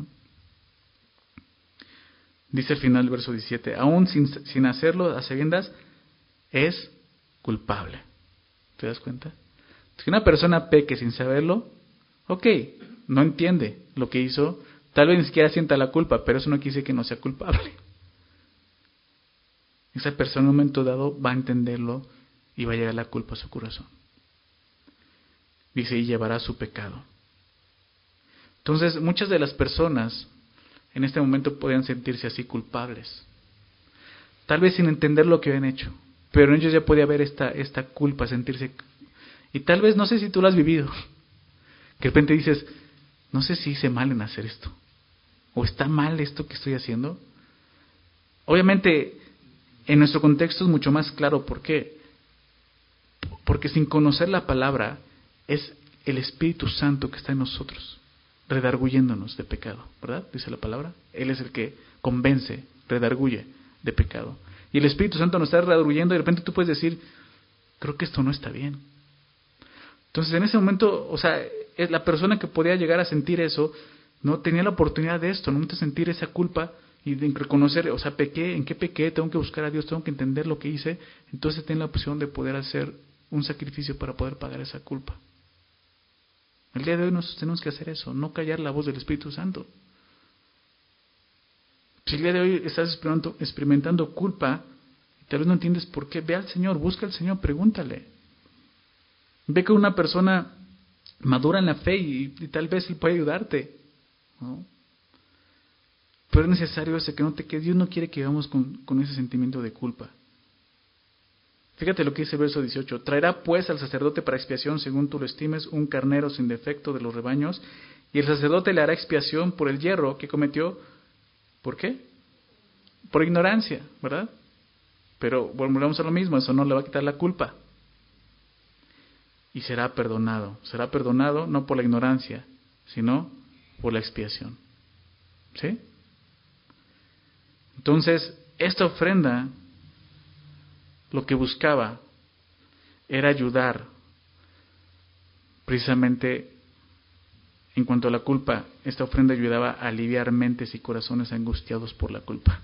Dice al final del verso diecisiete, aún sin, sin hacerlo a sabiendas, es culpable. ¿Te das cuenta? Si una persona peque sin saberlo, ok, no entiende lo que hizo, tal vez ni siquiera sienta la culpa, pero eso no quiere decir que no sea culpable. Esa persona en un momento dado va a entenderlo y va a llegar la culpa a su corazón. Dice, y llevará su pecado. Entonces, muchas de las personas en este momento podían sentirse así culpables. Tal vez sin entender lo que habían hecho, pero en ellos ya podía haber esta, esta culpa, sentirse... Y tal vez, no sé si tú lo has vivido, que de repente dices, no sé si hice mal en hacer esto, o está mal esto que estoy haciendo. Obviamente, en nuestro contexto es mucho más claro. ¿Por qué? Porque sin conocer la palabra, es el Espíritu Santo que está en nosotros, redarguyéndonos de pecado, ¿verdad? Dice la palabra. Él es el que convence, redarguye de pecado. Y el Espíritu Santo nos está redarguyendo y de repente tú puedes decir, creo que esto no está bien. Entonces en ese momento, o sea, es la persona que podía llegar a sentir eso, no tenía la oportunidad de esto, no de sentir esa culpa y de reconocer, o sea, pequé, ¿en qué pequé? Tengo que buscar a Dios, tengo que entender lo que hice. Entonces tiene la opción de poder hacer un sacrificio para poder pagar esa culpa. El día de hoy nosotros tenemos que hacer eso, no callar la voz del Espíritu Santo. Si el día de hoy estás experimentando, experimentando culpa, y tal vez no entiendes por qué, ve al Señor, busca al Señor, pregúntale. Ve con una persona madura en la fe y, y tal vez Él puede ayudarte, ¿no? Pero es necesario ese que no te quede. Dios no quiere que vivamos con, con ese sentimiento de culpa. Fíjate lo que dice el verso dieciocho. Traerá pues al sacerdote para expiación, según tú lo estimes, un carnero sin defecto de los rebaños, y el sacerdote le hará expiación por el yerro que cometió. ¿Por qué? Por ignorancia, ¿verdad? Pero volvemos a lo mismo, eso no le va a quitar la culpa. Y será perdonado. Será perdonado no por la ignorancia, sino por la expiación. ¿Sí? Entonces, esta ofrenda lo que buscaba era ayudar precisamente en cuanto a la culpa. Esta ofrenda ayudaba a aliviar mentes y corazones angustiados por la culpa.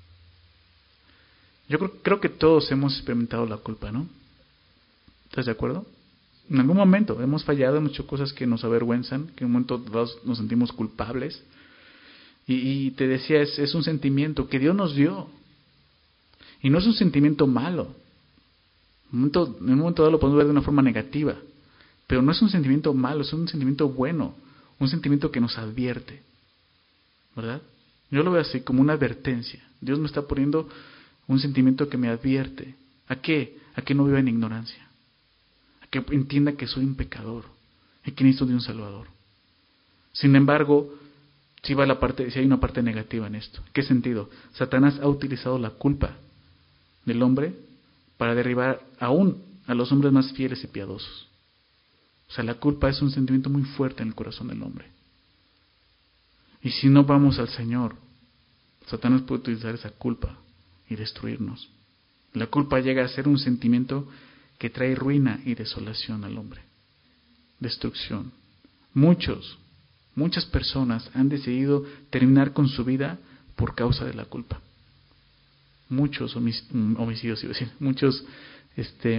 Yo creo, creo que todos hemos experimentado la culpa, ¿no? ¿Estás de acuerdo? En algún momento hemos fallado, hemos hecho cosas que nos avergüenzan, que en un momento dados nos sentimos culpables. Y, y te decía, es, es un sentimiento que Dios nos dio. Y no es un sentimiento malo. En un momento, en un momento dado lo podemos ver de una forma negativa. Pero no es un sentimiento malo, es un sentimiento bueno. Un sentimiento que nos advierte. ¿Verdad? Yo lo veo así, como una advertencia. Dios me está poniendo un sentimiento que me advierte. ¿A qué? A que no viva en ignorancia. A que entienda que soy un pecador. Y que necesito de un Salvador. Sin embargo, si va la parte, si hay una parte negativa en esto. ¿Qué sentido? Satanás ha utilizado la culpa del hombre para derribar aún a los hombres más fieles y piadosos. O sea, la culpa es un sentimiento muy fuerte en el corazón del hombre. Y si no vamos al Señor, Satanás puede utilizar esa culpa y destruirnos. La culpa llega a ser un sentimiento que trae ruina y desolación al hombre. Destrucción. Muchos, muchas personas han decidido terminar con su vida por causa de la culpa. Muchos homicidios, iba a decir, muchos, este,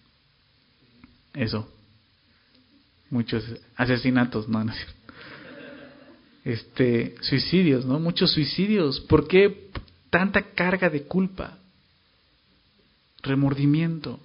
eso, muchos asesinatos, no, no, este, suicidios, ¿no? Muchos suicidios. ¿Por qué tanta carga de culpa? Remordimiento.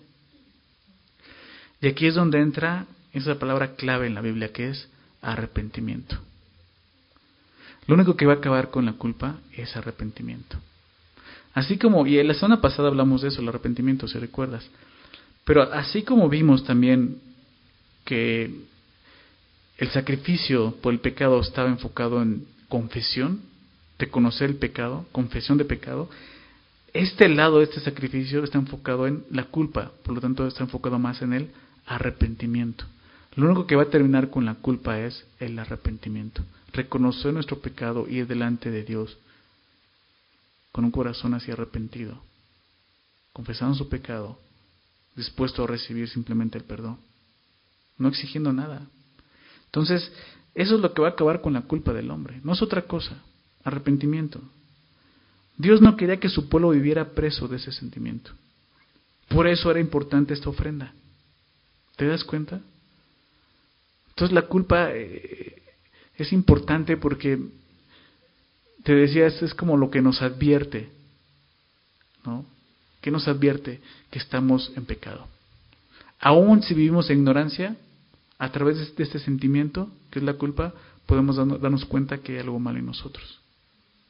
Y aquí es donde entra esa palabra clave en la Biblia, que es arrepentimiento. Lo único que va a acabar con la culpa es arrepentimiento. Así como, y en la semana pasada hablamos de eso, el arrepentimiento, si recuerdas. Pero así como vimos también que el sacrificio por el pecado estaba enfocado en confesión, de conocer el pecado, confesión de pecado, este lado de este sacrificio está enfocado en la culpa, por lo tanto está enfocado más en el arrepentimiento. Lo único que va a terminar con la culpa es el arrepentimiento. Reconocer nuestro pecado y ir delante de Dios con un corazón así arrepentido, confesando su pecado, dispuesto a recibir simplemente el perdón, no exigiendo nada. Entonces, eso es lo que va a acabar con la culpa del hombre, no es otra cosa, arrepentimiento. Dios no quería que su pueblo viviera preso de ese sentimiento. Por eso era importante esta ofrenda. ¿Te das cuenta? Entonces la culpa eh, es importante porque, te decía, esto es como lo que nos advierte, ¿no? ¿Qué nos advierte? Que estamos en pecado. Aún si vivimos en ignorancia, a través de este sentimiento, que es la culpa, podemos darnos cuenta que hay algo mal en nosotros.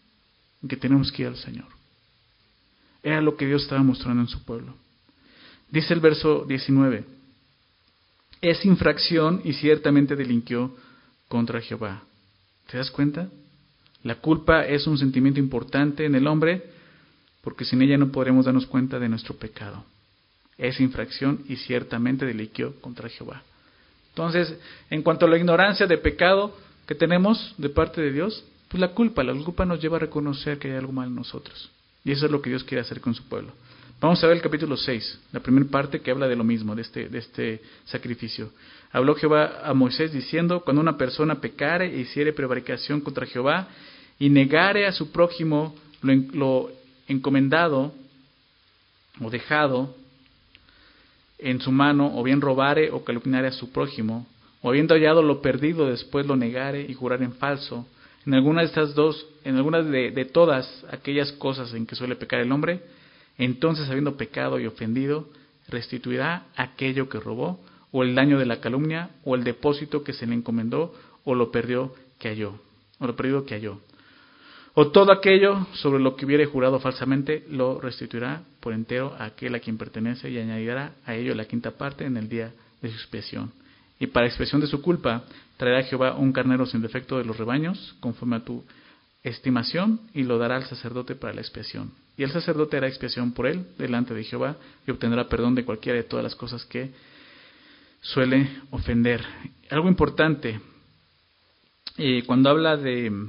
en que tenemos que ir al Señor. Era lo que Dios estaba mostrando en su pueblo. Dice el verso diecinueve, es infracción y ciertamente delinquió contra Jehová. ¿Te das cuenta? La culpa es un sentimiento importante en el hombre, porque sin ella no podremos darnos cuenta de nuestro pecado. Es infracción y ciertamente delinquió contra Jehová. Entonces, en cuanto a la ignorancia de pecado que tenemos de parte de Dios, pues la culpa, la culpa nos lleva a reconocer que hay algo mal en nosotros. Y eso es lo que Dios quiere hacer con su pueblo. Vamos a ver el capítulo seis, la primera parte que habla de lo mismo, de este, de este sacrificio. Habló Jehová a Moisés diciendo, cuando una persona pecare e hiciere prevaricación contra Jehová y negare a su prójimo lo, lo encomendado o dejado en su mano, o bien robare o calumniare a su prójimo, o habiendo hallado lo perdido, después lo negare y jurar en falso, en alguna de estas dos, en algunas de, de todas aquellas cosas en que suele pecar el hombre, entonces habiendo pecado y ofendido, restituirá aquello que robó, o el daño de la calumnia, o el depósito que se le encomendó, o lo perdió que halló, o lo perdido que halló. O todo aquello sobre lo que hubiere jurado falsamente, lo restituirá por entero a aquel a quien pertenece, y añadirá a ello la quinta parte en el día de su expiación. Y para expiación de su culpa, traerá Jehová un carnero sin defecto de los rebaños, conforme a tu estimación, y lo dará al sacerdote para la expiación. Y el sacerdote hará expiación por él delante de Jehová, y obtendrá perdón de cualquiera de todas las cosas que suele ofender. Algo importante, eh, cuando habla de...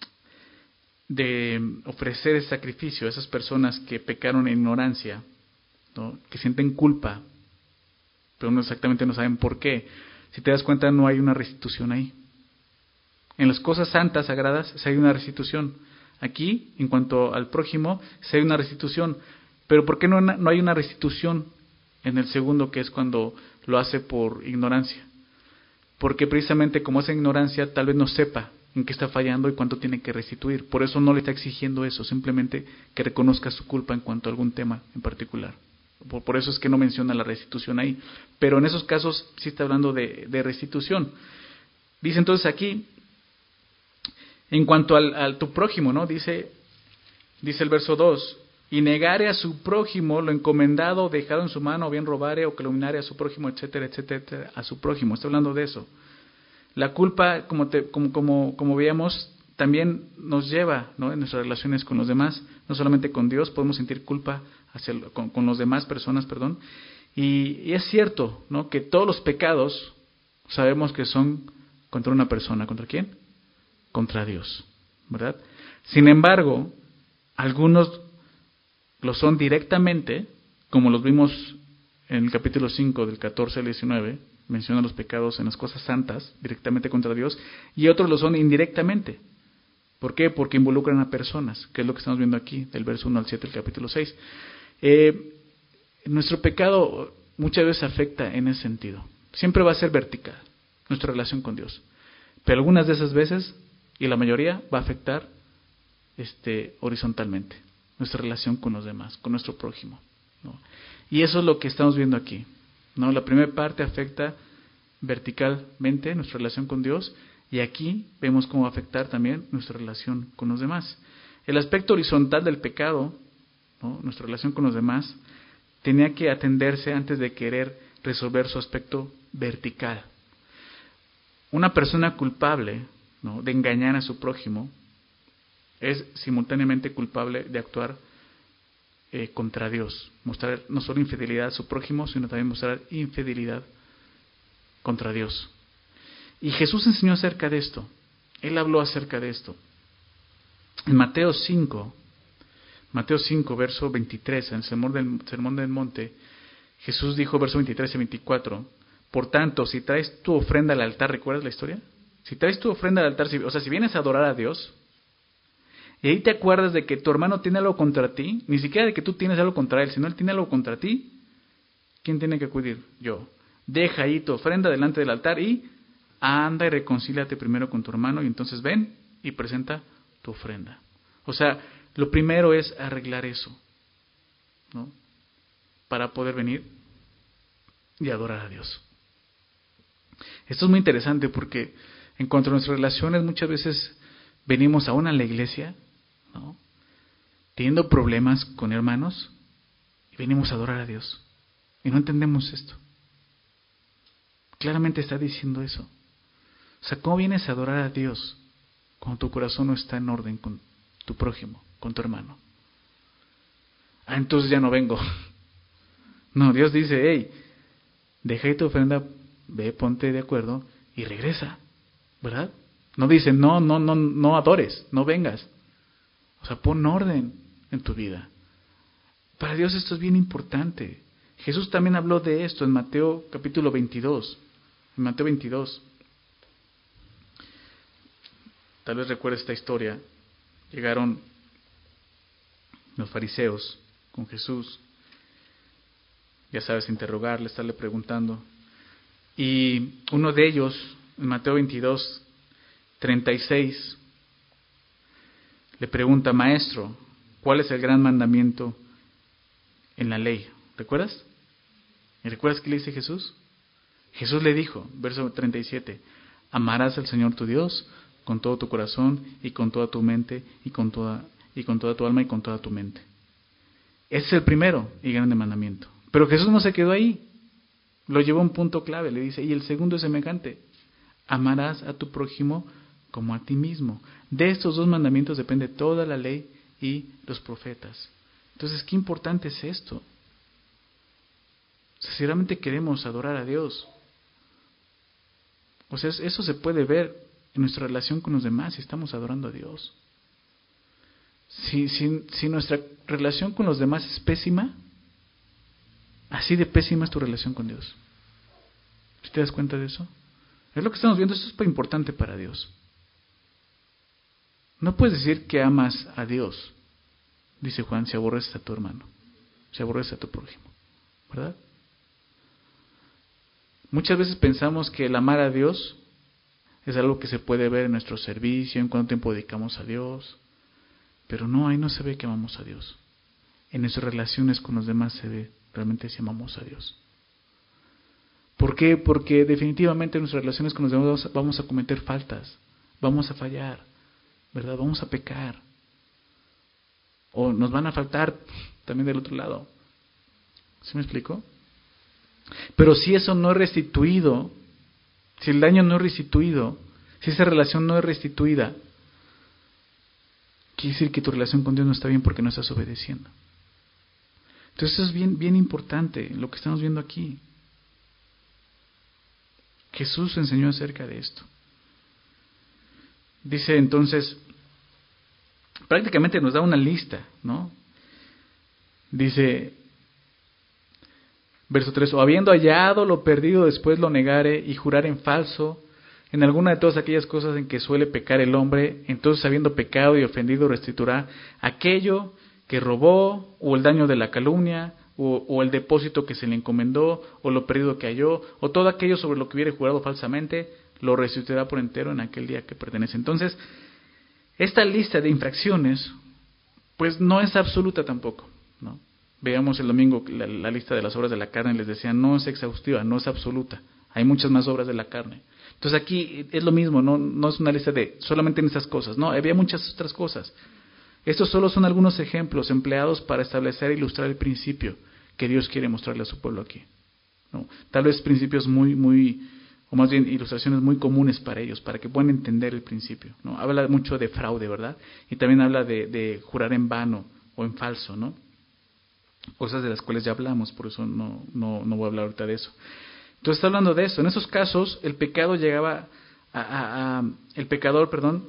de ofrecer ese sacrificio a esas personas que pecaron en ignorancia, ¿no? Que sienten culpa, pero no exactamente no saben por qué. Si te das cuenta, no hay una restitución ahí. En las cosas santas, sagradas, sí hay una restitución. Aquí, en cuanto al prójimo, sí hay una restitución. Pero ¿por qué no, no hay una restitución en el segundo, que es cuando lo hace por ignorancia? Porque precisamente como esa ignorancia, tal vez no sepa en qué está fallando y cuánto tiene que restituir. Por eso no le está exigiendo eso, simplemente que reconozca su culpa en cuanto a algún tema en particular. Por, por eso es que no menciona la restitución ahí. Pero en esos casos sí está hablando de, de restitución. Dice entonces aquí, en cuanto al, al tu prójimo, ¿no? Dice, dice el verso dos, y negare a su prójimo lo encomendado, dejado en su mano, o bien robare o calumniare a su prójimo, etcétera, etcétera, etcétera, a su prójimo. Está hablando de eso. La culpa, como, te, como, como, como veíamos, también nos lleva, ¿no? En nuestras relaciones con los demás, no solamente con Dios, podemos sentir culpa hacia, con, con los demás personas, perdón. Y, y es cierto, ¿no? Que todos los pecados sabemos que son contra una persona. ¿Contra quién? Contra Dios, ¿verdad? Sin embargo, algunos lo son directamente, como los vimos en el capítulo cinco, del catorce al diecinueve, menciona los pecados en las cosas santas, directamente contra Dios, y otros lo son indirectamente. ¿Por qué? Porque involucran a personas, que es lo que estamos viendo aquí, del verso uno al siete del capítulo seis. Eh, nuestro pecado muchas veces afecta en ese sentido. Siempre va a ser vertical, nuestra relación con Dios. Pero algunas de esas veces, y la mayoría, va a afectar este, horizontalmente, nuestra relación con los demás, con nuestro prójimo, ¿no? Y eso es lo que estamos viendo aquí, ¿no? La primera parte afecta verticalmente nuestra relación con Dios, y aquí vemos cómo va a afectar también nuestra relación con los demás. El aspecto horizontal del pecado, ¿no? Nuestra relación con los demás, tenía que atenderse antes de querer resolver su aspecto vertical. Una persona culpable, ¿no? de engañar a su prójimo es simultáneamente culpable de actuar eh, contra Dios, mostrar no solo infidelidad a su prójimo, sino también mostrar infidelidad contra Dios. Y Jesús enseñó acerca de esto. Él habló acerca de esto. En Mateo cinco, Mateo cinco, verso veintitrés, en el Sermón del, Sermón del Monte, Jesús dijo, verso veintitrés y veinticuatro, por tanto, si traes tu ofrenda al altar, ¿recuerdas la historia? Si traes tu ofrenda al altar, o sea, si vienes a adorar a Dios, y ahí te acuerdas de que tu hermano tiene algo contra ti, ni siquiera de que tú tienes algo contra él, sino él tiene algo contra ti, ¿quién tiene que acudir? Yo. Deja ahí tu ofrenda delante del altar y anda y reconcíliate primero con tu hermano, y entonces ven y presenta tu ofrenda. O sea, lo primero es arreglar eso, ¿no? Para poder venir y adorar a Dios. Esto es muy interesante porque en cuanto a nuestras relaciones, muchas veces venimos aún a la iglesia, ¿no? teniendo problemas con hermanos y venimos a adorar a Dios. Y no entendemos esto. Claramente está diciendo eso. O sea, ¿cómo vienes a adorar a Dios cuando tu corazón no está en orden con tu prójimo, con tu hermano? Ah, entonces ya no vengo. No, Dios dice, hey, deja ahí tu ofrenda, ve, ponte de acuerdo y regresa, ¿verdad? No dice, no, no, no, no adores, no vengas. O sea, pon orden en tu vida. Para Dios esto es bien importante. Jesús también habló de esto en Mateo capítulo veintidós. En Mateo veintidós. Tal vez recuerdes esta historia. Llegaron los fariseos con Jesús. Ya sabes, interrogarle, estarle preguntando. Y uno de ellos, en Mateo veintidós, treinta y seis, le pregunta, maestro, ¿cuál es el gran mandamiento en la ley? ¿Recuerdas? ¿Y recuerdas qué le dice Jesús? Jesús le dijo, verso treinta y siete, amarás al Señor tu Dios con todo tu corazón y con toda tu mente y con toda, y con toda tu alma y con toda tu mente. Ese es el primero y grande mandamiento. Pero Jesús no se quedó ahí. Lo llevó a un punto clave. Le dice, y el segundo es semejante. Amarás a tu prójimo como a ti mismo. De estos dos mandamientos depende toda la ley y los profetas. Entonces, qué importante es esto. O sea, si realmente queremos adorar a Dios, o sea, eso se puede ver en nuestra relación con los demás si estamos adorando a Dios. Si, si, si nuestra relación con los demás es pésima, así de pésima es tu relación con Dios. ¿Sí te das cuenta de eso? Es lo que estamos viendo, esto es muy importante para Dios. No puedes decir que amas a Dios, dice Juan, si aborreces a tu hermano, si aborreces a tu prójimo, ¿verdad? Muchas veces pensamos que el amar a Dios es algo que se puede ver en nuestro servicio, en cuánto tiempo dedicamos a Dios, pero no, ahí no se ve que amamos a Dios. En nuestras relaciones con los demás se ve realmente si amamos a Dios. ¿Por qué? Porque definitivamente en nuestras relaciones con los demás vamos a cometer faltas, vamos a fallar, ¿verdad? Vamos a pecar. O nos van a faltar también del otro lado. ¿Sí me explico? Pero si eso no es restituido, si el daño no es restituido, si esa relación no es restituida, quiere decir que tu relación con Dios no está bien porque no estás obedeciendo. Entonces eso es bien, bien importante lo que estamos viendo aquí. Jesús enseñó acerca de esto. Dice entonces, prácticamente nos da una lista, ¿no? Dice, verso tres, o habiendo hallado lo perdido, después lo negare y jurar en falso, en alguna de todas aquellas cosas en que suele pecar el hombre, entonces habiendo pecado y ofendido restituirá aquello que robó, o el daño de la calumnia, o, o el depósito que se le encomendó, o lo perdido que halló, o todo aquello sobre lo que hubiere jurado falsamente, lo restituirá por entero en aquel día que pertenece. Entonces, esta lista de infracciones, pues no es absoluta tampoco, ¿no? Veamos el domingo la, la lista de las obras de la carne, les decía, no es exhaustiva, no es absoluta, hay muchas más obras de la carne. Entonces aquí es lo mismo, no, no es una lista de solamente en esas cosas, no, había muchas otras cosas. Estos solo son algunos ejemplos empleados para establecer e ilustrar el principio que Dios quiere mostrarle a su pueblo aquí, ¿no? Tal vez principios muy, muy, o más bien ilustraciones muy comunes para ellos, para que puedan entender el principio, ¿no? Habla mucho de fraude, ¿verdad? Y también habla de, de jurar en vano o en falso, ¿no? Cosas de las cuales ya hablamos, por eso no, no, no voy a hablar ahorita de eso. Entonces está hablando de eso. En esos casos, el pecado llegaba a, a, a el pecador, perdón,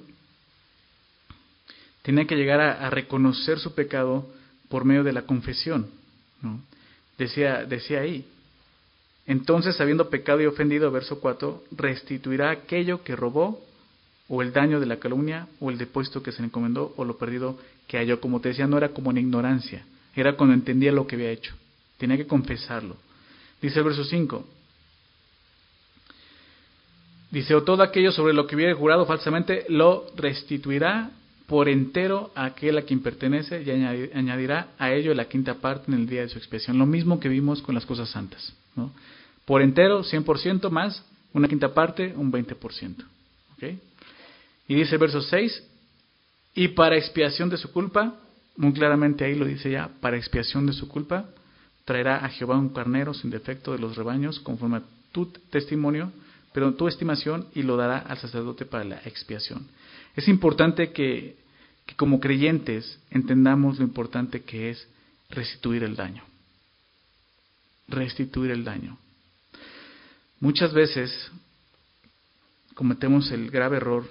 tenía que llegar a, a reconocer su pecado por medio de la confesión, ¿no? Decía, decía ahí, entonces habiendo pecado y ofendido, verso cuatro, restituirá aquello que robó, o el daño de la calumnia, o el depósito que se le encomendó, o lo perdido que halló. Como te decía, no era como en ignorancia, era cuando entendía lo que había hecho, tenía que confesarlo. Dice el verso cinco, dice, o todo aquello sobre lo que hubiera jurado falsamente, lo restituirá por entero a aquel a quien pertenece, y añadirá a ello la quinta parte en el día de su expiación. Lo mismo que vimos con las cosas santas, ¿no? Por entero, cien por ciento, más una quinta parte, un veinte por ciento. ¿Okay? Y dice el verso seis, y para expiación de su culpa, Muy claramente ahí lo dice ya, para expiación de su culpa, traerá a Jehová un carnero sin defecto de los rebaños, conforme a tu testimonio, pero tu estimación, y lo dará al sacerdote para la expiación. Es importante que, que como creyentes entendamos lo importante que es restituir el daño. Restituir el daño. Muchas veces cometemos el grave error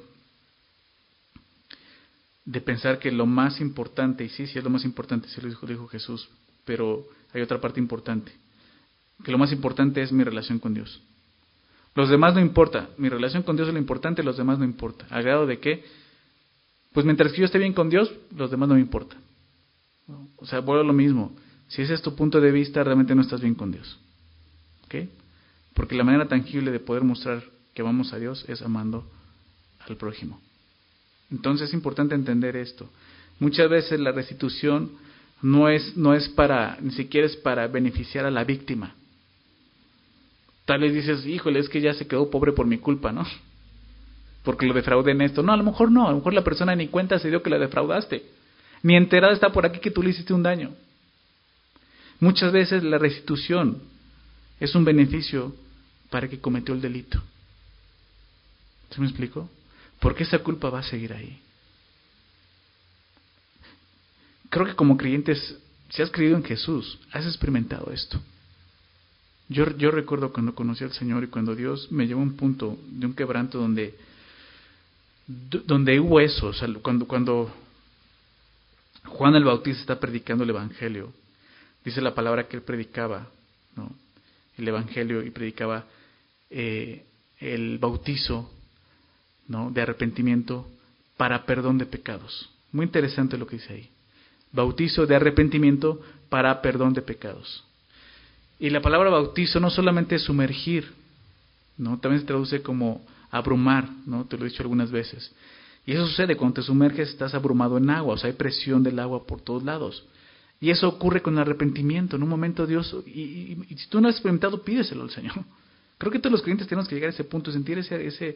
de pensar que lo más importante, y sí, sí es lo más importante, sí lo dijo, lo dijo Jesús, pero hay otra parte importante, que lo más importante es mi relación con Dios. Los demás no importa, mi relación con Dios es lo importante, los demás no importa. ¿Al grado de qué? Pues mientras que yo esté bien con Dios, los demás no me importan. O sea, vuelvo a lo mismo, si ese es tu punto de vista, realmente no estás bien con Dios. ¿Ok? Porque la manera tangible de poder mostrar que amamos a Dios es amando al prójimo. Entonces es importante entender esto. Muchas veces la restitución no es, no es para, ni siquiera es para beneficiar a la víctima. Tal vez dices, híjole, es que ya se quedó pobre por mi culpa, ¿no? Porque lo defraudé en esto. No, a lo mejor no, a lo mejor la persona ni cuenta se dio que la defraudaste. Ni enterada está por aquí que tú le hiciste un daño. Muchas veces la restitución es un beneficio para el que cometió el delito. ¿Se me explico? Porque esa culpa va a seguir ahí. Creo que como creyentes, si has creído en Jesús, has experimentado esto. Yo, yo recuerdo cuando conocí al Señor y cuando Dios me llevó a un punto de un quebranto donde, donde hubo eso, o sea, cuando, cuando Juan el Bautista está predicando el Evangelio, dice la palabra que él predicaba, ¿no? El Evangelio, y predicaba eh, el bautizo, ¿no? De arrepentimiento para perdón de pecados. Muy interesante lo que dice ahí. Bautizo de arrepentimiento para perdón de pecados. Y la palabra bautizo no solamente es sumergir, ¿no? También se traduce como abrumar, ¿no? Te lo he dicho algunas veces. Y eso sucede cuando te sumerges, estás abrumado en agua, o sea, hay presión del agua por todos lados. Y eso ocurre con el arrepentimiento. En un momento Dios, y, y, y si tú no has experimentado, pídeselo al Señor. Creo que todos los creyentes tenemos que llegar a ese punto, sentir ese, ese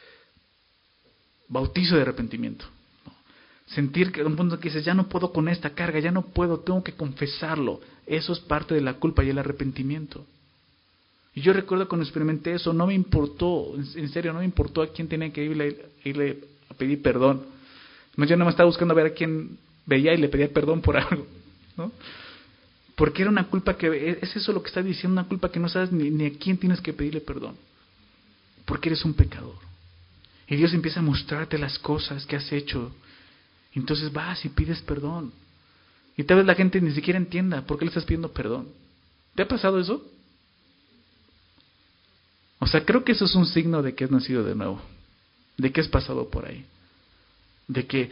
bautizo de arrepentimiento. Sentir que en un punto que dices, ya no puedo con esta carga, ya no puedo, tengo que confesarlo. Eso es parte de la culpa y el arrepentimiento. Y yo recuerdo cuando experimenté eso, no me importó, en serio, no me importó a quién tenía que irle, irle a pedir perdón. No, yo no me estaba buscando a ver a quién veía y le pedía perdón por algo, ¿no? Porque era una culpa que, es eso lo que está diciendo, una culpa que no sabes ni, ni a quién tienes que pedirle perdón. Porque eres un pecador. Y Dios empieza a mostrarte las cosas que has hecho. Entonces vas y pides perdón. Y tal vez la gente ni siquiera entienda por qué le estás pidiendo perdón. ¿Te ha pasado eso? O sea, creo que eso es un signo de que has nacido de nuevo. De que has pasado por ahí. De que,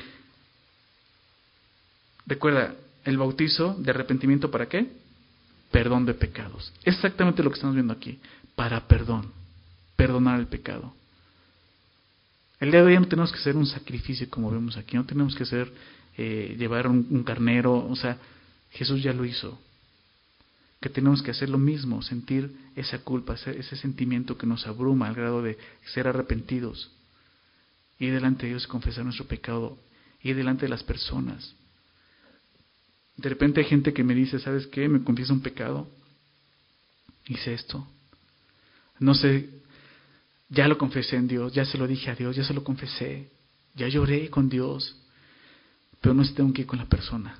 recuerda, el bautizo de arrepentimiento, ¿para qué? Perdón de pecados. Exactamente lo que estamos viendo aquí. Para perdón. Perdonar el pecado. El día de hoy no tenemos que hacer un sacrificio como vemos aquí, no tenemos que hacer, eh, llevar un, un carnero, o sea, Jesús ya lo hizo. Que tenemos que hacer lo mismo, sentir esa culpa, ese, ese sentimiento que nos abruma al grado de ser arrepentidos. Ir delante de Dios y confesar nuestro pecado, ir delante de las personas. De repente hay gente que me dice, ¿sabes qué? Me confieso un pecado, hice esto, no sé. Ya lo confesé en Dios, ya se lo dije a Dios, ya se lo confesé, ya lloré con Dios, pero no sé, tengo que ir con la persona.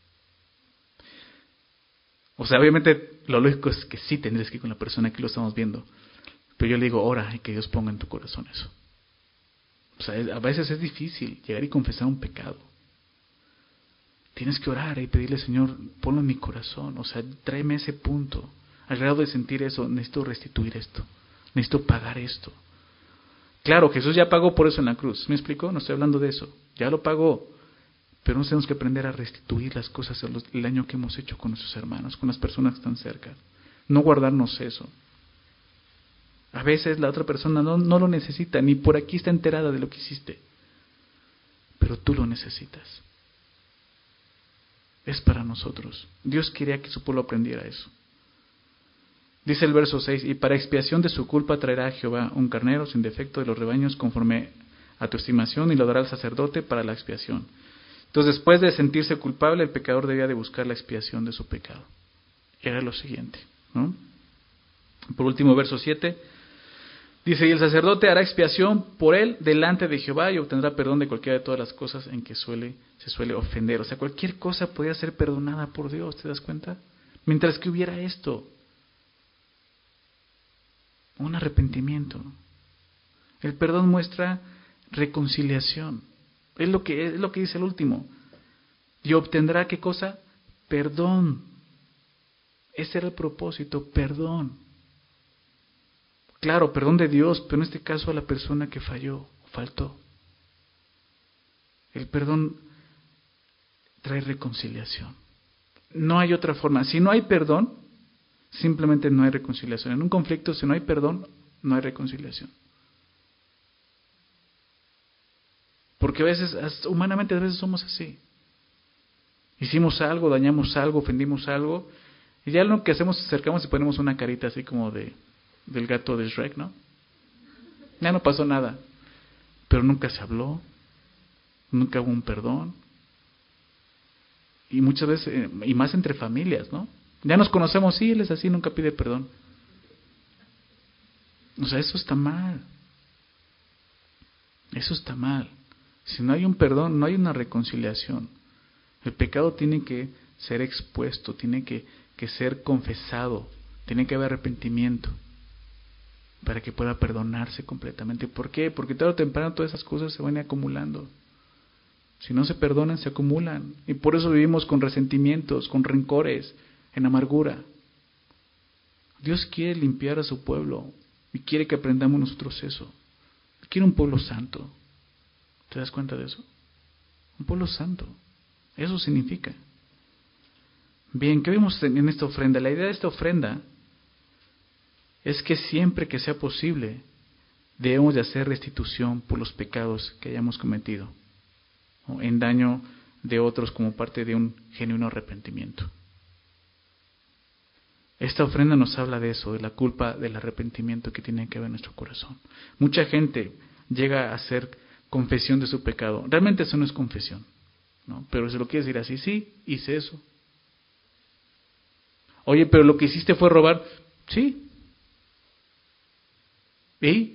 O sea, obviamente lo lógico es que sí tendrías que ir con la persona, aquí lo estamos viendo, pero yo le digo, ora y que Dios ponga en tu corazón eso. O sea, a veces es difícil llegar y confesar un pecado. Tienes que orar y pedirle, Señor, ponlo en mi corazón, o sea, tráeme ese punto. Al grado de sentir eso, necesito restituir esto. Necesito pagar esto. Claro, Jesús ya pagó por eso en la cruz. ¿Me explico? No estoy hablando de eso. Ya lo pagó. Pero nos tenemos que aprender a restituir las cosas, el daño que hemos hecho con nuestros hermanos, con las personas que están cerca. No guardarnos eso. A veces la otra persona no, no lo necesita, ni por aquí está enterada de lo que hiciste. Pero tú lo necesitas. Es para nosotros. Dios quería que su pueblo aprendiera eso. Dice el verso seis, y para expiación de su culpa traerá a Jehová un carnero sin defecto de los rebaños conforme a tu estimación y lo dará al sacerdote para la expiación. Entonces, después de sentirse culpable, el pecador debía de buscar la expiación de su pecado. Era lo siguiente, ¿no? Por último, verso siete, dice, y el sacerdote hará expiación por él delante de Jehová y obtendrá perdón de cualquiera de todas las cosas en que suele, se suele ofender. O sea, cualquier cosa podía ser perdonada por Dios, ¿te das cuenta? Mientras que hubiera esto, un arrepentimiento. El perdón muestra reconciliación. Es lo que, es lo que dice el último. Y obtendrá, ¿qué cosa? Perdón. Ese era el propósito, perdón. Claro, perdón de Dios, pero en este caso a la persona que falló, faltó. El perdón trae reconciliación. No hay otra forma. Si no hay perdón, simplemente no hay reconciliación. En un conflicto, si no hay perdón, no hay reconciliación. Porque a veces, humanamente a veces somos así. Hicimos algo, dañamos algo, ofendimos algo, y ya lo que hacemos es acercamos y ponemos una carita así como de del gato de Shrek, ¿no? Ya no pasó nada. Pero nunca se habló, nunca hubo un perdón. Y muchas veces, y más entre familias, ¿no? Ya nos conocemos, sí, él es así, nunca pide perdón. O sea, eso está mal. Eso está mal. Si no hay un perdón, no hay una reconciliación. El pecado tiene que ser expuesto, tiene que, que ser confesado, tiene que haber arrepentimiento para que pueda perdonarse completamente. ¿Por qué? Porque tarde o temprano todas esas cosas se van acumulando. Si no se perdonan, se acumulan. Y por eso vivimos con resentimientos, con rencores, en amargura. Dios quiere limpiar a su pueblo y quiere que aprendamos nosotros eso. Quiere un pueblo santo. ¿Te das cuenta de eso? Un pueblo santo. Eso significa. Bien, ¿qué vemos en esta ofrenda? La idea de esta ofrenda es que siempre que sea posible debemos de hacer restitución por los pecados que hayamos cometido, ¿no? En daño de otros como parte de un genuino arrepentimiento. Esta ofrenda nos habla de eso, de la culpa del arrepentimiento que tiene que haber en nuestro corazón. Mucha gente llega a hacer confesión de su pecado. Realmente eso no es confesión, ¿no? Pero se lo quiere decir así, sí, hice eso. Oye, pero lo que hiciste fue robar. Sí. ¿Y?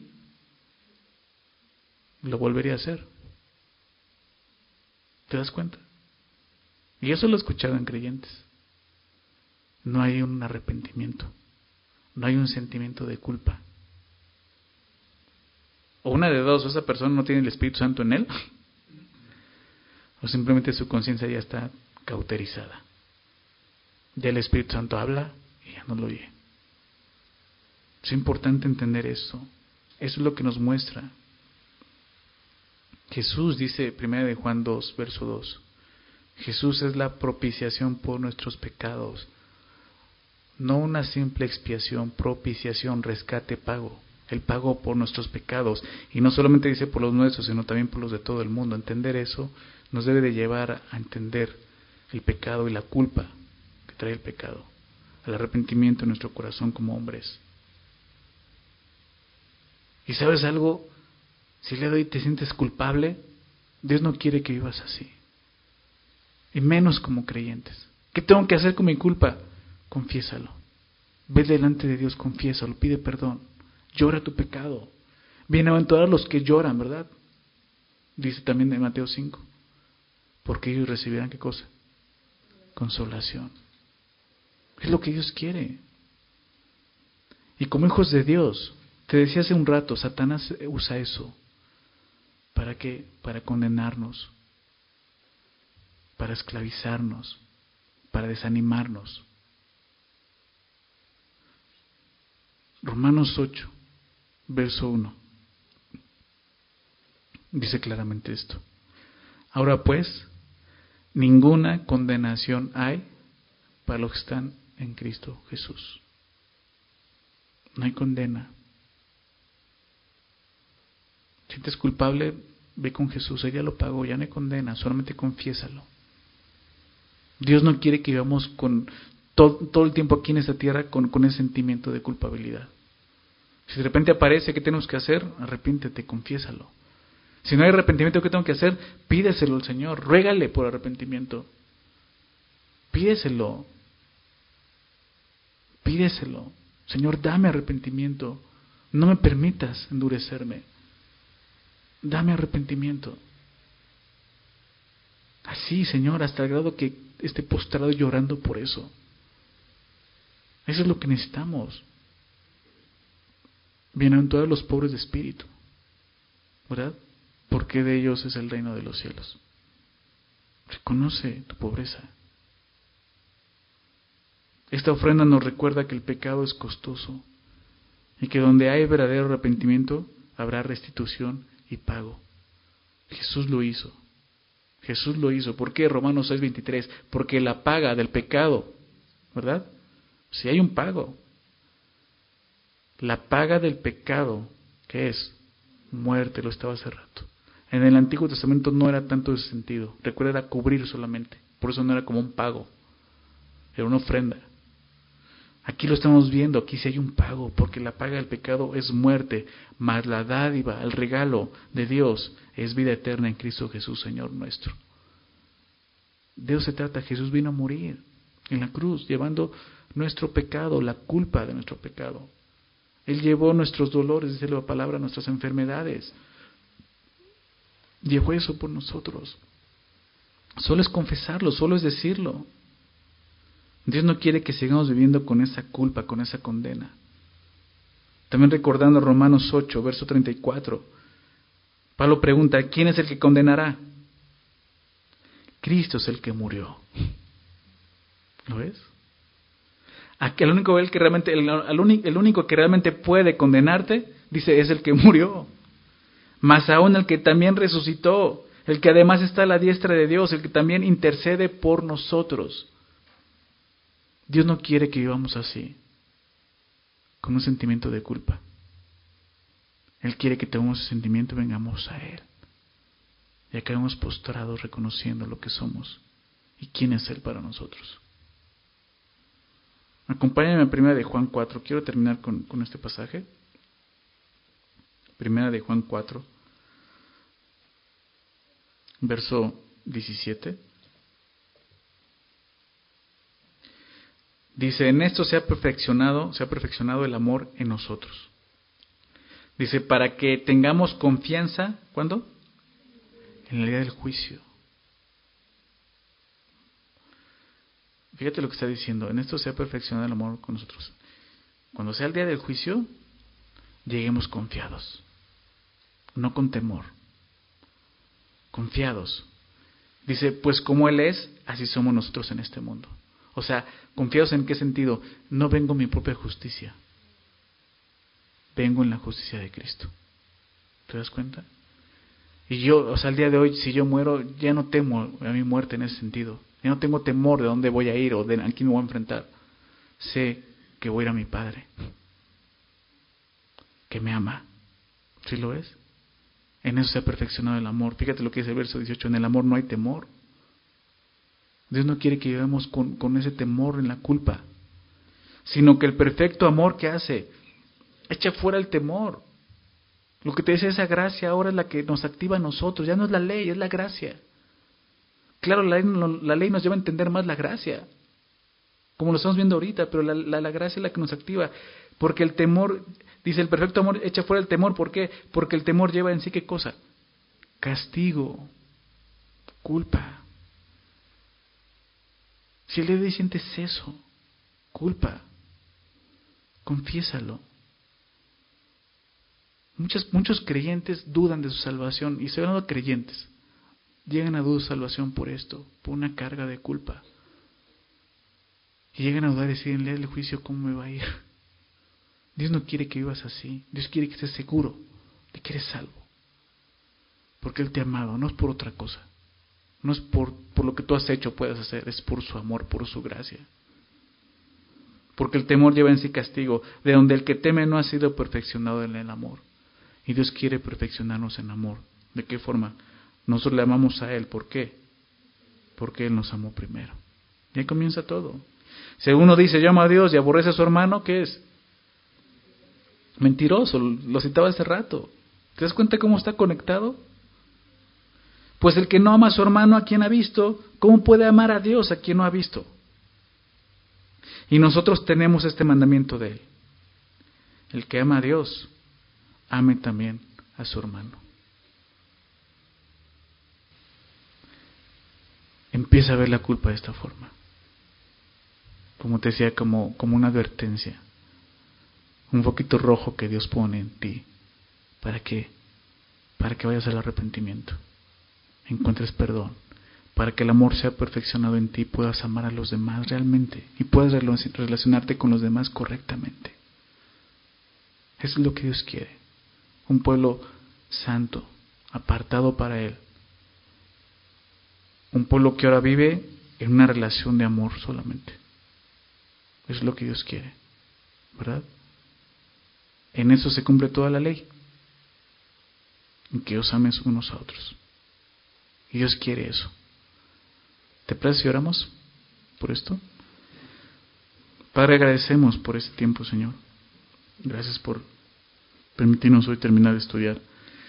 Lo volvería a hacer. ¿Te das cuenta? Y eso lo he escuchado en creyentes. No hay un arrepentimiento. No hay un sentimiento de culpa. O una de dos, o esa persona no tiene el Espíritu Santo en él, o simplemente su conciencia ya está cauterizada. Ya el Espíritu Santo habla y ya no lo oye. Es importante entender eso. Eso es lo que nos muestra. Jesús dice, primera de Juan dos, verso dos, Jesús es la propiciación por nuestros pecados. No una simple expiación, propiciación, rescate, pago. Él pagó por nuestros pecados. Y no solamente dice por los nuestros, sino también por los de todo el mundo. Entender eso nos debe de llevar a entender el pecado y la culpa que trae el pecado. El arrepentimiento en nuestro corazón como hombres. ¿Y sabes algo? Si le doy te sientes culpable, Dios no quiere que vivas así. Y menos como creyentes. ¿Qué tengo que hacer con mi culpa? Confiésalo. Ve delante de Dios, confiésalo, pide perdón. Llora tu pecado. Bienaventurados los que lloran, ¿verdad? Dice también en Mateo cinco. Porque ellos recibirán, ¿qué cosa? Consolación. Es lo que Dios quiere. Y como hijos de Dios, te decía hace un rato, Satanás usa eso. ¿Para qué? Para condenarnos, para esclavizarnos, para desanimarnos. Romanos ocho, verso uno, dice claramente esto. Ahora pues, ninguna condenación hay para los que están en Cristo Jesús. No hay condena. ¿Sientes culpable? Ve con Jesús, Él ya lo pagó, ya no hay condena, solamente confiésalo. Dios no quiere que vivamos con todo, todo el tiempo aquí en esta tierra con, con ese sentimiento de culpabilidad. Si de repente aparece, ¿qué tenemos que hacer? Arrepiéntete, confiésalo. Si no hay arrepentimiento, ¿qué tengo que hacer? Pídeselo al Señor, ruégale por arrepentimiento. Pídeselo. Pídeselo. Señor, dame arrepentimiento. No me permitas endurecerme. Dame arrepentimiento. Así, Señor, hasta el grado que esté postrado llorando por eso. Eso es lo que necesitamos. Bienaventurados los pobres de espíritu, ¿verdad? Porque de ellos es el reino de los cielos. Reconoce tu pobreza. Esta ofrenda nos recuerda que el pecado es costoso y que donde hay verdadero arrepentimiento habrá restitución y pago. Jesús lo hizo. Jesús lo hizo. ¿Por qué? Romanos seis veintitrés. Porque la paga del pecado, ¿verdad? Si hay un pago. La paga del pecado, ¿qué es? Muerte, lo estaba hace rato. En el Antiguo Testamento no era tanto ese sentido. Recuerda, era cubrir solamente. Por eso no era como un pago. Era una ofrenda. Aquí lo estamos viendo, aquí sí hay un pago, porque la paga del pecado es muerte, mas la dádiva, el regalo de Dios es vida eterna en Cristo Jesús, Señor nuestro. De eso se trata. Jesús vino a morir en la cruz, llevando nuestro pecado, la culpa de nuestro pecado. Él llevó nuestros dolores, dice la palabra, nuestras enfermedades. Llevó eso por nosotros. Solo es confesarlo, solo es decirlo. Dios no quiere que sigamos viviendo con esa culpa, con esa condena. También recordando Romanos ocho, verso treinta y cuatro. Pablo pregunta, ¿quién es el que condenará? Cristo es el que murió. ¿Lo ves? Aquí el único, el que realmente, el, el, único, el único que realmente puede condenarte, dice, es el que murió. Más aún el que también resucitó, el que además está a la diestra de Dios, el que también intercede por nosotros. Dios no quiere que vivamos así, con un sentimiento de culpa. Él quiere que tengamos ese sentimiento y vengamos a Él. Y acabemos postrados reconociendo lo que somos y quién es Él para nosotros. Acompáñame a Primera de Juan cuatro. Quiero terminar con, con este pasaje. Primera de Juan cuatro, verso diecisiete. Dice, en esto se ha perfeccionado, se ha perfeccionado el amor en nosotros. Dice, para que tengamos confianza, ¿cuándo? En el día del juicio. Fíjate lo que está diciendo, en esto se ha perfeccionado el amor con nosotros. Cuando sea el día del juicio, lleguemos confiados, no con temor, confiados. Dice, pues como Él es, así somos nosotros en este mundo. O sea, confiados en qué sentido, no vengo en mi propia justicia, vengo en la justicia de Cristo. ¿Te das cuenta? Y yo, o sea, el día de hoy, si yo muero, ya no temo a mi muerte en ese sentido. Ya no tengo temor de dónde voy a ir o de a quién me voy a enfrentar. Sé que voy a ir a mi Padre, que me ama. ¿Sí lo es? En eso se ha perfeccionado el amor. Fíjate lo que dice el verso dieciocho, en el amor no hay temor. Dios no quiere que vivamos con, con ese temor en la culpa, sino que el perfecto amor que hace, echa fuera el temor. Lo que te dice esa gracia ahora es la que nos activa a nosotros, ya no es la ley, es la gracia. Claro, la, la ley nos lleva a entender más la gracia, como lo estamos viendo ahorita, pero la, la, la gracia es la que nos activa, porque el temor, dice el perfecto amor echa fuera el temor, ¿por qué? Porque el temor lleva en sí, ¿qué cosa? Castigo, culpa. Si el día de hoy sientes eso, culpa, confiésalo. Muchos, muchos creyentes dudan de su salvación, y estoy hablando de creyentes, llegan a dudar de su salvación por esto, por una carga de culpa. Y llegan a dudar y deciden, leer el juicio, ¿cómo me va a ir? Dios no quiere que vivas así, Dios quiere que estés seguro de que eres salvo. Porque Él te ha amado, no es por otra cosa. No es por, por lo que tú has hecho puedas hacer, es por su amor, por su gracia. Porque el temor lleva en sí castigo, de donde el que teme no ha sido perfeccionado en el amor. Y Dios quiere perfeccionarnos en amor. ¿De qué forma? Nosotros le amamos a Él. ¿Por qué? Porque Él nos amó primero. Y ahí comienza todo. Si uno dice, yo amo a Dios y aborrece a su hermano, ¿qué es? Mentiroso, lo citaba hace rato. ¿Te das cuenta cómo está conectado? Pues el que no ama a su hermano a quien ha visto, ¿cómo puede amar a Dios a quien no ha visto? Y nosotros tenemos este mandamiento de Él. El que ama a Dios, ame también a su hermano. Empieza a ver la culpa de esta forma. Como te decía, como, como una advertencia. Un foquito rojo que Dios pone en ti. ¿Para qué? Para que vayas al arrepentimiento. Encuentres perdón. Para que el amor sea perfeccionado en ti, puedas amar a los demás realmente. Y puedas relacionarte con los demás correctamente. Eso es lo que Dios quiere. Un pueblo santo, apartado para Él. Un pueblo que ahora vive en una relación de amor solamente. Eso es lo que Dios quiere, ¿verdad? En eso se cumple toda la ley. En que os ames unos a otros. Y Dios quiere eso. ¿Te parece si oramos por esto? Padre, agradecemos por este tiempo, Señor. Gracias por permitirnos hoy terminar de estudiar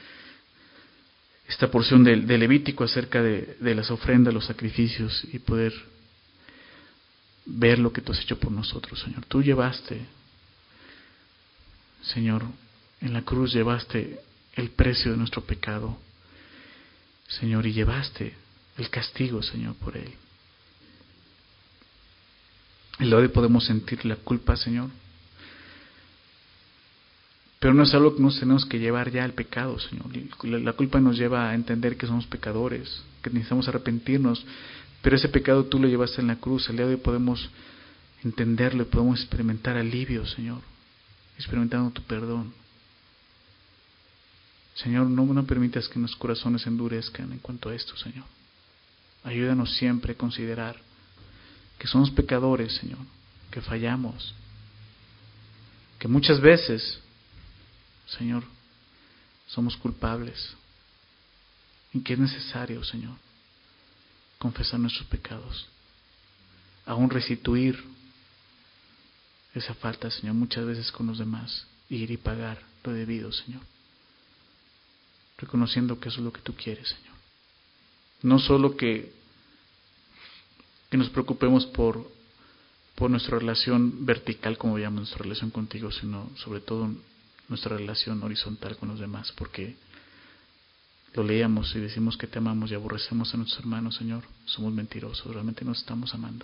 esta porción de, de Levítico acerca de, de las ofrendas, los sacrificios y poder ver lo que tú has hecho por nosotros, Señor. Tú llevaste, Señor, en la cruz llevaste el precio de nuestro pecado, Señor, y llevaste el castigo, Señor, por él. El hoy podemos sentir la culpa, Señor, pero no es algo que nos tenemos que llevar ya al pecado, Señor. La culpa nos lleva a entender que somos pecadores, que necesitamos arrepentirnos, pero ese pecado tú lo llevaste en la cruz. El día de hoy podemos entenderlo y podemos experimentar alivio, Señor, experimentando tu perdón. Señor, no, no permitas que nuestros corazones endurezcan en cuanto a esto, Señor. Ayúdanos siempre a considerar que somos pecadores, Señor, que fallamos, que muchas veces, Señor, somos culpables y que es necesario, Señor, confesar nuestros pecados, aún restituir esa falta, Señor, muchas veces con los demás, ir y pagar lo debido, Señor, reconociendo que eso es lo que tú quieres, Señor. No solo que, que nos preocupemos por, por nuestra relación vertical, como veíamos nuestra relación contigo, sino sobre todo nuestra relación horizontal con los demás, porque lo leíamos y decimos que te amamos y aborrecemos a nuestros hermanos, Señor, somos mentirosos, realmente nos estamos amando.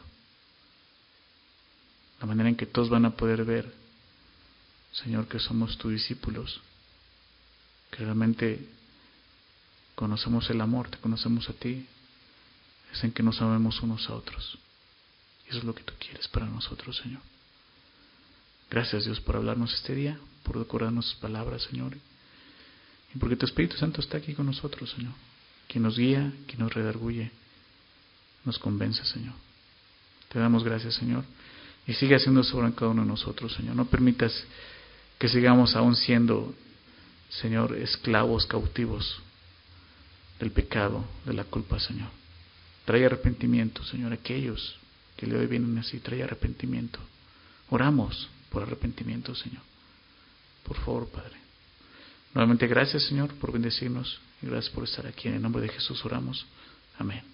La manera en que todos van a poder ver, Señor, que somos tus discípulos, que realmente conocemos el amor, te conocemos a ti, es en que nos amemos unos a otros. Y eso es lo que tú quieres para nosotros, Señor. Gracias, Dios, por hablarnos este día, por recordarnos tus palabras, Señor, y porque tu Espíritu Santo está aquí con nosotros, Señor, quien nos guía, quien nos redarguye, nos convence, Señor. Te damos gracias, Señor, y sigue haciendo sobre cada uno de nosotros, Señor. No permitas que sigamos aún siendo, Señor, esclavos, cautivos del pecado, de la culpa, Señor. Trae arrepentimiento, Señor, aquellos que le hoy vienen así, trae arrepentimiento. Oramos por arrepentimiento, Señor. Por favor, Padre. Nuevamente gracias, Señor, por bendecirnos y gracias por estar aquí. En el nombre de Jesús oramos. Amén.